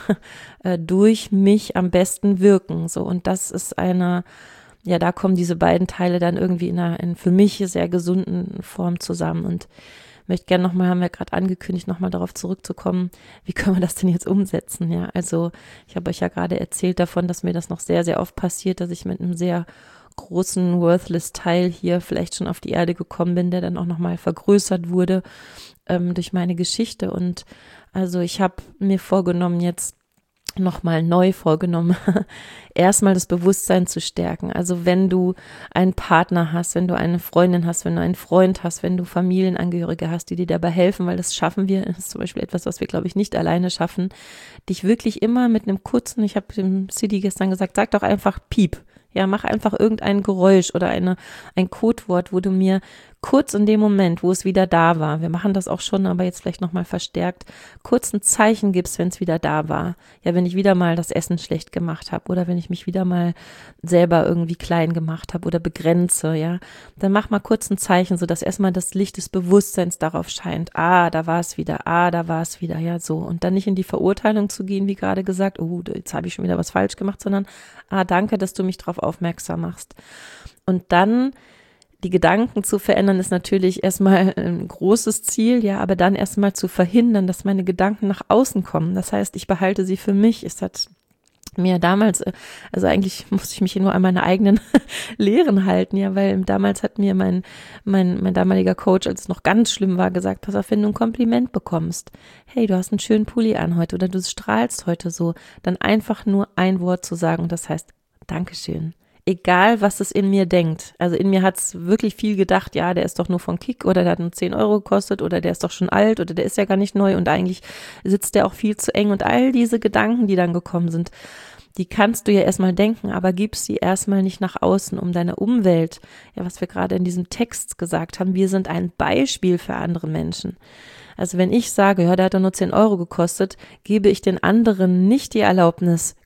durch mich am besten wirken, so, und das ist eine, ja, da kommen diese beiden Teile dann irgendwie in einer in für mich sehr gesunden Form zusammen und möchte gerne nochmal, haben wir gerade angekündigt, nochmal darauf zurückzukommen, wie können wir das denn jetzt umsetzen, ja, also ich habe euch ja gerade erzählt davon, dass mir das noch sehr, sehr oft passiert, dass ich mit einem sehr großen Worthless-Teil hier vielleicht schon auf die Erde gekommen bin, der dann auch nochmal vergrößert wurde ähm, durch meine Geschichte und also ich habe mir vorgenommen, jetzt nochmal neu vorgenommen, erstmal das Bewusstsein zu stärken. Also wenn du einen Partner hast, wenn du eine Freundin hast, wenn du einen Freund hast, wenn du Familienangehörige hast, die dir dabei helfen, weil das schaffen wir, das ist zum Beispiel etwas, was wir, glaube ich, nicht alleine schaffen, dich wirklich immer mit einem kurzen, ich habe dem City gestern gesagt, sag doch einfach Piep. Ja, mach einfach irgendein Geräusch oder eine, ein Codewort, wo du mir kurz in dem Moment, wo es wieder da war, wir machen das auch schon, aber jetzt vielleicht nochmal verstärkt, kurz ein Zeichen gibst, wenn es wieder da war. Ja, wenn ich wieder mal das Essen schlecht gemacht habe oder wenn ich mich wieder mal selber irgendwie klein gemacht habe oder begrenze, ja, dann mach mal kurz ein Zeichen, sodass erstmal das Licht des Bewusstseins darauf scheint. Ah, da war es wieder, ah, da war es wieder, ja, so. Und dann nicht in die Verurteilung zu gehen, wie gerade gesagt, oh, jetzt habe ich schon wieder was falsch gemacht, sondern, ah, danke, dass du mich darauf aufmerksam machst. Und dann die Gedanken zu verändern, ist natürlich erstmal ein großes Ziel, ja, aber dann erstmal zu verhindern, dass meine Gedanken nach außen kommen. Das heißt, ich behalte sie für mich. Es hat mir damals, also eigentlich musste ich mich nur an meine eigenen Lehren halten, ja, weil damals hat mir mein, mein, mein damaliger Coach, als es noch ganz schlimm war, gesagt, pass auf, wenn du ein Kompliment bekommst, hey, du hast einen schönen Pulli an heute oder du strahlst heute so, dann einfach nur ein Wort zu sagen und das heißt, Dankeschön. Egal, was es in mir denkt. Also in mir hat es wirklich viel gedacht, ja, der ist doch nur von Kick oder der hat nur zehn Euro gekostet oder der ist doch schon alt oder der ist ja gar nicht neu und eigentlich sitzt der auch viel zu eng und all diese Gedanken, die dann gekommen sind, die kannst du ja erstmal denken, aber gib sie erstmal nicht nach außen, um deine Umwelt, ja, was wir gerade in diesem Text gesagt haben, wir sind ein Beispiel für andere Menschen. Also wenn ich sage, ja, der hat doch nur zehn Euro gekostet, gebe ich den anderen nicht die Erlaubnis,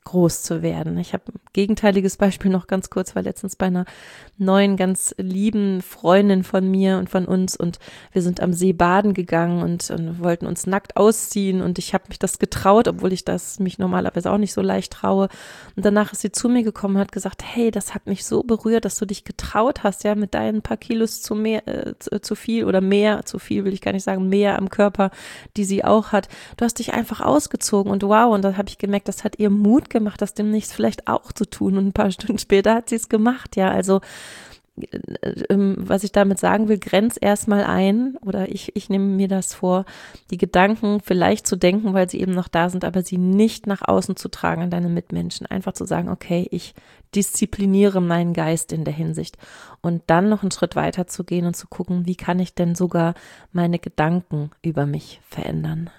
groß zu werden. Ich habe ein gegenteiliges Beispiel noch ganz kurz, war letztens bei einer neuen, ganz lieben Freundin von mir und von uns und wir sind am See baden gegangen und, und wollten uns nackt ausziehen und ich habe mich das getraut, obwohl ich das mich normalerweise auch nicht so leicht traue. Und danach ist sie zu mir gekommen und hat gesagt, hey, das hat mich so berührt, dass du dich getraut hast, ja, mit deinen paar Kilos zu mehr, äh, zu, zu viel oder mehr, zu viel will ich gar nicht sagen, mehr am Körper, die sie auch hat. Du hast dich einfach ausgezogen und wow, und da habe ich gemerkt, das hat ihr Mut gemacht, das demnächst vielleicht auch zu tun. Und ein paar Stunden später hat sie es gemacht, ja, also was ich damit sagen will, grenz erstmal ein oder ich, ich nehme mir das vor, die Gedanken vielleicht zu denken, weil sie eben noch da sind, aber sie nicht nach außen zu tragen an deine Mitmenschen. Einfach zu sagen, okay, ich diszipliniere meinen Geist in der Hinsicht und dann noch einen Schritt weiter zu gehen und zu gucken, wie kann ich denn sogar meine Gedanken über mich verändern.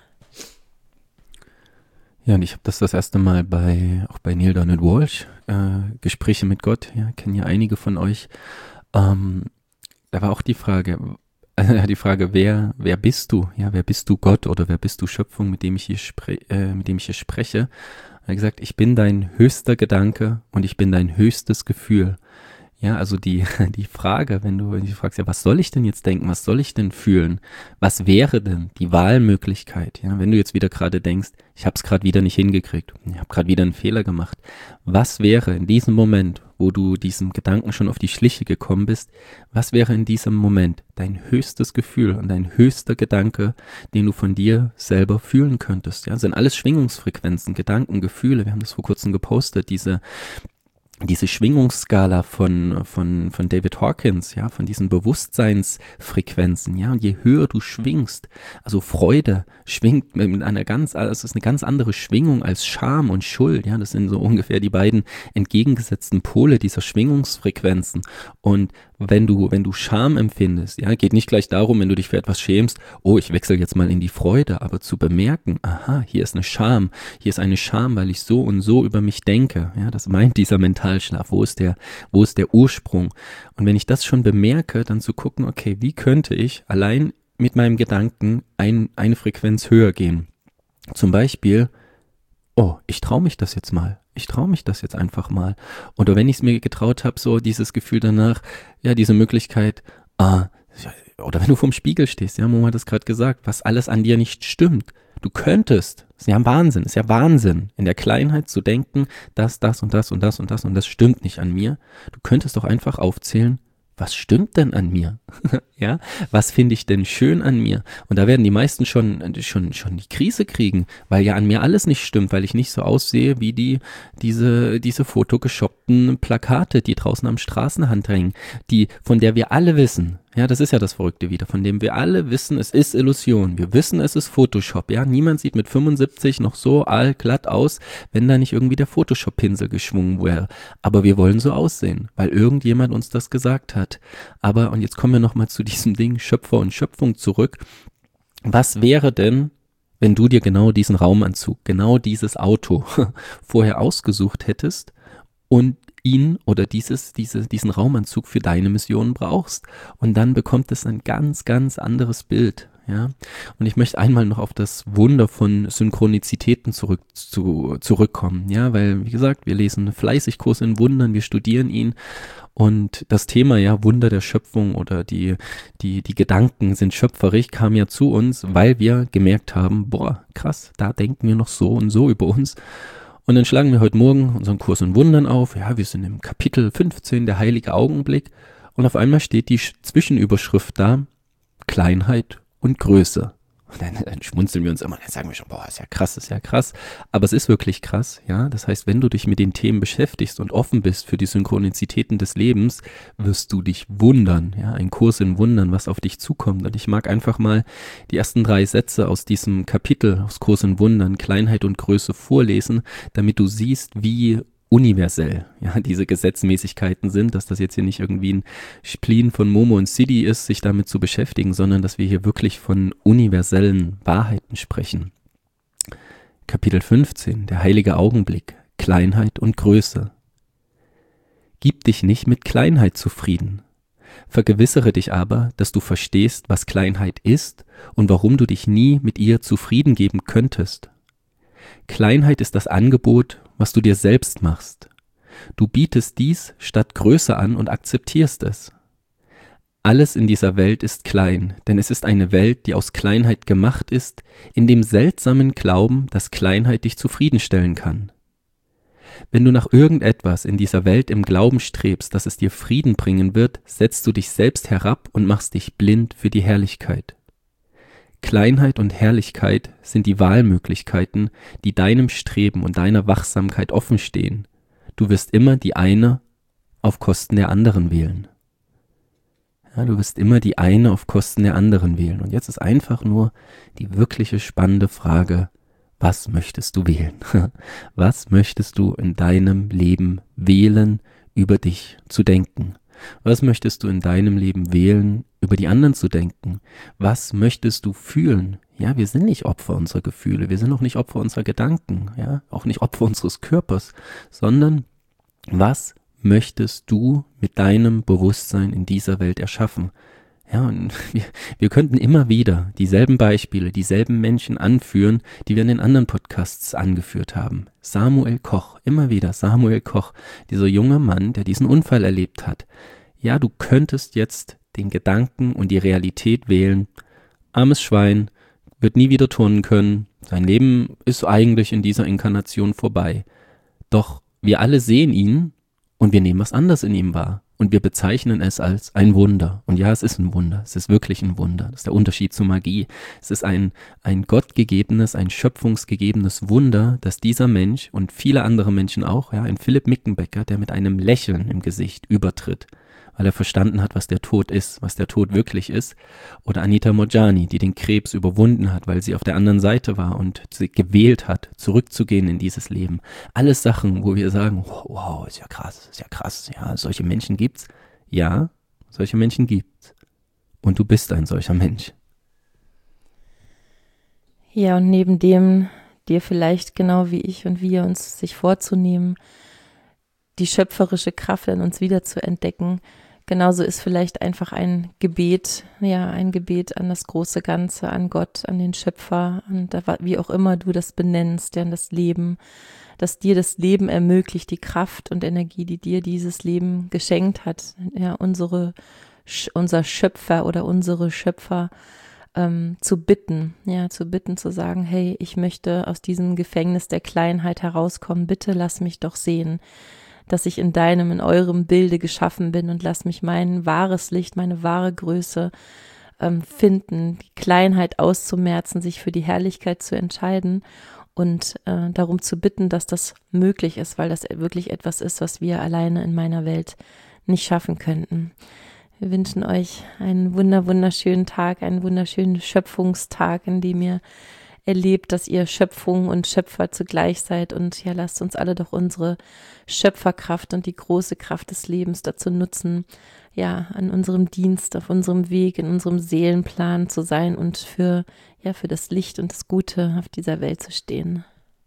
Ja, und ich habe das das erste Mal bei, auch bei Neale Donald Walsch, äh, Gespräche mit Gott, ja, kennen ja einige von euch. Ähm, da war auch die Frage, äh, die Frage, wer, wer bist du? Ja, wer bist du Gott oder wer bist du Schöpfung, mit dem ich hier, spre- äh, mit dem ich hier spreche? Er hat gesagt, ich bin dein höchster Gedanke und ich bin dein höchstes Gefühl. Ja, also die, die Frage, wenn du, wenn du fragst, ja, was soll ich denn jetzt denken, was soll ich denn fühlen, was wäre denn die Wahlmöglichkeit, ja, wenn du jetzt wieder gerade denkst, ich habe es gerade wieder nicht hingekriegt, ich habe gerade wieder einen Fehler gemacht, was wäre in diesem Moment, wo du diesem Gedanken schon auf die Schliche gekommen bist, was wäre in diesem Moment dein höchstes Gefühl und dein höchster Gedanke, den du von dir selber fühlen könntest, ja, das sind alles Schwingungsfrequenzen, Gedanken, Gefühle, wir haben das vor kurzem gepostet, diese diese Schwingungsskala von, von, von David Hawkins, ja, von diesen Bewusstseinsfrequenzen, ja, und je höher du schwingst, also Freude schwingt mit einer ganz, also es ist eine ganz andere Schwingung als Scham und Schuld, ja, das sind so ungefähr die beiden entgegengesetzten Pole dieser Schwingungsfrequenzen. Und wenn du, wenn du Scham empfindest, ja, geht nicht gleich darum, wenn du dich für etwas schämst, oh, ich wechsle jetzt mal in die Freude, aber zu bemerken, aha, hier ist eine Scham, hier ist eine Scham, weil ich so und so über mich denke, ja, das meint dieser Mentalschlaf, wo ist der, wo ist der Ursprung? Und wenn ich das schon bemerke, dann zu gucken, okay, wie könnte ich allein mit meinem Gedanken ein, eine Frequenz höher gehen? Zum Beispiel, oh, ich traue mich das jetzt mal. Ich traue mich das jetzt einfach mal. Oder wenn ich es mir getraut habe, so dieses Gefühl danach, ja, diese Möglichkeit, ah, oder wenn du vorm Spiegel stehst, ja, Mama hat das gerade gesagt, was alles an dir nicht stimmt. Du könntest, ist ja Wahnsinn, ist ja Wahnsinn, in der Kleinheit zu denken, das, das und das und das und das und das stimmt nicht an mir. Du könntest doch einfach aufzählen, was stimmt denn an mir? Ja, was finde ich denn schön an mir? Und da werden die meisten schon, schon, schon die Krise kriegen, weil ja an mir alles nicht stimmt, weil ich nicht so aussehe wie die, diese, diese photoshoppten Plakate, die draußen am Straßenrand hängen, die, von der wir alle wissen, ja, das ist ja das Verrückte wieder, von dem wir alle wissen, es ist Illusion. Wir wissen, es ist Photoshop, ja. Niemand sieht mit fünfundsiebzig noch so allglatt aus, wenn da nicht irgendwie der Photoshop-Pinsel geschwungen wäre. Aber wir wollen so aussehen, weil irgendjemand uns das gesagt hat. Aber, und jetzt kommen wir nochmal zu diesem Ding Schöpfer und Schöpfung zurück. Was wäre denn, wenn du dir genau diesen Raumanzug, genau dieses Auto vorher ausgesucht hättest und ihn oder dieses, diese, diesen Raumanzug für deine Mission brauchst. Und dann bekommt es ein ganz, ganz anderes Bild. Ja, und ich möchte einmal noch auf das Wunder von Synchronizitäten zurück, zu, zurückkommen. Ja, weil, wie gesagt, wir lesen fleißig Kurs in Wundern, wir studieren ihn. Und das Thema, ja, Wunder der Schöpfung oder die, die, die Gedanken sind schöpferisch, kam ja zu uns, weil wir gemerkt haben, boah, krass, da denken wir noch so und so über uns. Und dann schlagen wir heute Morgen unseren Kurs in Wundern auf. Ja, wir sind im Kapitel fünfzehn, der heilige Augenblick. Und auf einmal steht die Zwischenüberschrift da, Kleinheit und Größe. Und dann, dann schmunzeln wir uns immer, dann sagen wir schon, boah, ist ja krass, ist ja krass. Aber es ist wirklich krass, ja. Das heißt, wenn du dich mit den Themen beschäftigst und offen bist für die Synchronizitäten des Lebens, wirst du dich wundern, ja. Ein Kurs in Wundern, was auf dich zukommt. Und ich mag einfach mal die ersten drei Sätze aus diesem Kapitel, aus Kurs in Wundern, Kleinheit und Größe vorlesen, damit du siehst, wie universell, ja, diese Gesetzmäßigkeiten sind, dass das jetzt hier nicht irgendwie ein Spleen von Momo und Sidi ist, sich damit zu beschäftigen, sondern dass wir hier wirklich von universellen Wahrheiten sprechen. Kapitel fünfzehn, der heilige Augenblick, Kleinheit und Größe. Gib dich nicht mit Kleinheit zufrieden. Vergewissere dich aber, dass du verstehst, was Kleinheit ist und warum du dich nie mit ihr zufrieden geben könntest. Kleinheit ist das Angebot, was du dir selbst machst. Du bietest dies statt Größe an und akzeptierst es. Alles in dieser Welt ist klein, denn es ist eine Welt, die aus Kleinheit gemacht ist, in dem seltsamen Glauben, dass Kleinheit dich zufriedenstellen kann. Wenn du nach irgendetwas in dieser Welt im Glauben strebst, dass es dir Frieden bringen wird, setzt du dich selbst herab und machst dich blind für die Herrlichkeit. Kleinheit und Herrlichkeit sind die Wahlmöglichkeiten, die deinem Streben und deiner Wachsamkeit offenstehen. Du wirst immer die eine auf Kosten der anderen wählen. Ja, du wirst immer die eine auf Kosten der anderen wählen. Und jetzt ist einfach nur die wirkliche spannende Frage, was möchtest du wählen? Was möchtest du in deinem Leben wählen, über dich zu denken? Was möchtest du in deinem Leben wählen, über die anderen zu denken? Was möchtest du fühlen? Ja, wir sind nicht Opfer unserer Gefühle, wir sind auch nicht Opfer unserer Gedanken, ja, auch nicht Opfer unseres Körpers, sondern was möchtest du mit deinem Bewusstsein in dieser Welt erschaffen? Ja, und wir, wir könnten immer wieder dieselben Beispiele, dieselben Menschen anführen, die wir in den anderen Podcasts angeführt haben. Samuel Koch, immer wieder Samuel Koch, dieser junge Mann, der diesen Unfall erlebt hat. Ja, du könntest jetzt den Gedanken und die Realität wählen. Armes Schwein, wird nie wieder turnen können. Sein Leben ist eigentlich in dieser Inkarnation vorbei. Doch wir alle sehen ihn und wir nehmen was anderes in ihm wahr. Und wir bezeichnen es als ein Wunder. Und ja, es ist ein Wunder. Es ist wirklich ein Wunder. Das ist der Unterschied zur Magie. Es ist ein, ein gottgegebenes, ein schöpfungsgegebenes Wunder, dass dieser Mensch und viele andere Menschen auch, ja, ein Philipp Mickenbecker, der mit einem Lächeln im Gesicht übertritt, weil er verstanden hat, was der Tod ist, was der Tod wirklich ist. Oder Anita Moorjani, die den Krebs überwunden hat, weil sie auf der anderen Seite war und sie gewählt hat, zurückzugehen in dieses Leben. Alles Sachen, wo wir sagen, wow, ist ja krass, ist ja krass, ja, solche Menschen gibt's. Ja, solche Menschen gibt's. Und du bist ein solcher Mensch. Ja, und neben dem, dir vielleicht genau wie ich und wir uns sich vorzunehmen, die schöpferische Kraft in uns wieder zu entdecken, genauso ist vielleicht einfach ein Gebet, ja, ein Gebet an das große Ganze, an Gott, an den Schöpfer, und wie auch immer du das benennst, ja, an das Leben, dass dir das Leben ermöglicht, die Kraft und Energie, die dir dieses Leben geschenkt hat, ja, unsere, unser Schöpfer oder unsere Schöpfer ähm, zu bitten, ja, zu bitten, zu sagen, hey, ich möchte aus diesem Gefängnis der Kleinheit herauskommen, bitte lass mich doch sehen, dass ich in deinem, in eurem Bilde geschaffen bin, und lass mich mein wahres Licht, meine wahre Größe ähm, finden, die Kleinheit auszumerzen, sich für die Herrlichkeit zu entscheiden und äh, darum zu bitten, dass das möglich ist, weil das wirklich etwas ist, was wir alleine in meiner Welt nicht schaffen könnten. Wir wünschen euch einen wunder, wunderschönen Tag, einen wunderschönen Schöpfungstag, in dem ihr erlebt, dass ihr Schöpfung und Schöpfer zugleich seid, und ja, lasst uns alle doch unsere Schöpferkraft und die große Kraft des Lebens dazu nutzen, ja, an unserem Dienst, auf unserem Weg, in unserem Seelenplan zu sein und für, ja, für das Licht und das Gute auf dieser Welt zu stehen.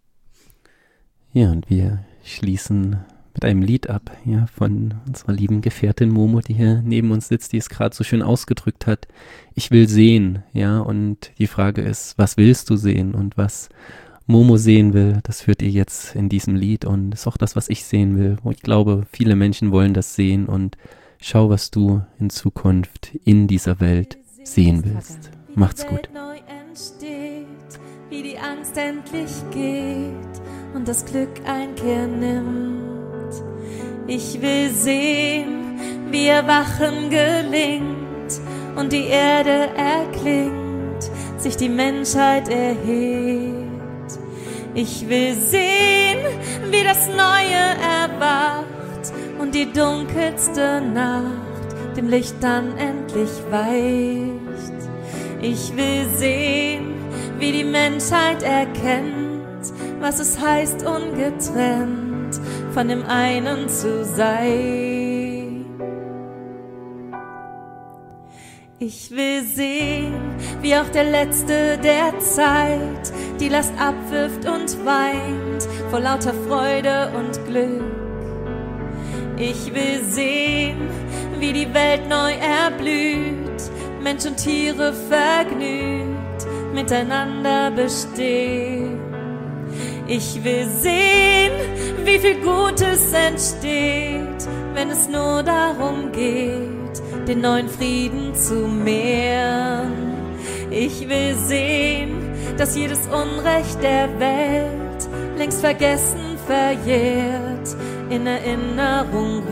Ja, und wir schließen mit einem Lied ab, ja, von unserer lieben Gefährtin Momo, die hier neben uns sitzt, die es gerade so schön ausgedrückt hat. Ich will sehen, ja, und die Frage ist, was willst du sehen? Und was Momo sehen will, das führt ihr jetzt in diesem Lied, und ist auch das, was ich sehen will. Und ich glaube, viele Menschen wollen das sehen, und schau, was du in Zukunft in dieser Welt sehen willst. Macht's gut. Neu entsteht, wie die Angst endlich geht und das Glück Einkehr nimmt. Ich will sehen, wie Erwachen gelingt und die Erde erklingt, sich die Menschheit erhebt. Ich will sehen, wie das Neue erwacht und die dunkelste Nacht dem Licht dann endlich weicht. Ich will sehen, wie die Menschheit erkennt, was es heißt, ungetrennt von dem einen zu sein. Ich will sehen, wie auch der Letzte der Zeit die Last abwirft und weint vor lauter Freude und Glück. Ich will sehen, wie die Welt neu erblüht, Mensch und Tiere vergnügt miteinander bestehen. Ich will sehen, wie viel Gutes entsteht, wenn es nur darum geht, den neuen Frieden zu mehren. Ich will sehen, dass jedes Unrecht der Welt längst vergessen verjährt, in Erinnerung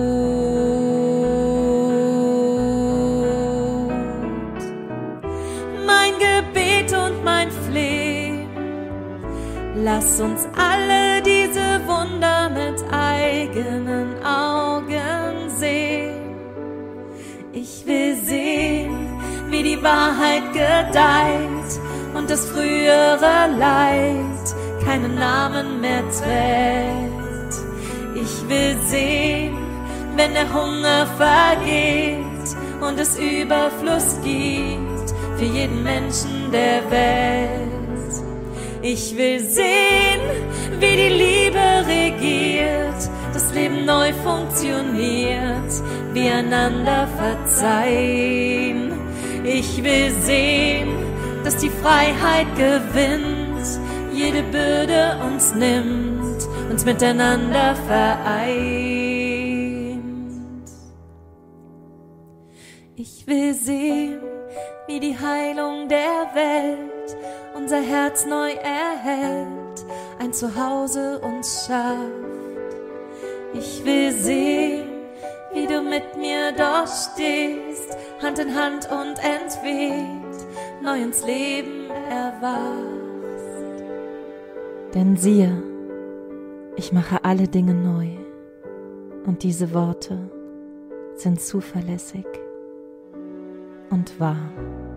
ruht. Mein Gebet und mein Flehen, lass uns alle diese Wunder mit eigenen Augen sehen. Ich will sehen, wie die Wahrheit gedeiht und das frühere Leid keinen Namen mehr trägt. Ich will sehen, wenn der Hunger vergeht und es Überfluss gibt für jeden Menschen der Welt. Ich will sehen, wie die Liebe regiert, das Leben neu funktioniert, wir einander verzeihen. Ich will sehen, dass die Freiheit gewinnt, jede Bürde uns nimmt, uns miteinander vereint. Ich will sehen, wie die Heilung der Welt unser Herz neu erhält, ein Zuhause uns schafft. Ich will sehen, wie du mit mir dort stehst, Hand in Hand und entweht, neu ins Leben erwachst. Denn siehe, ich mache alle Dinge neu, und diese Worte sind zuverlässig und wahr.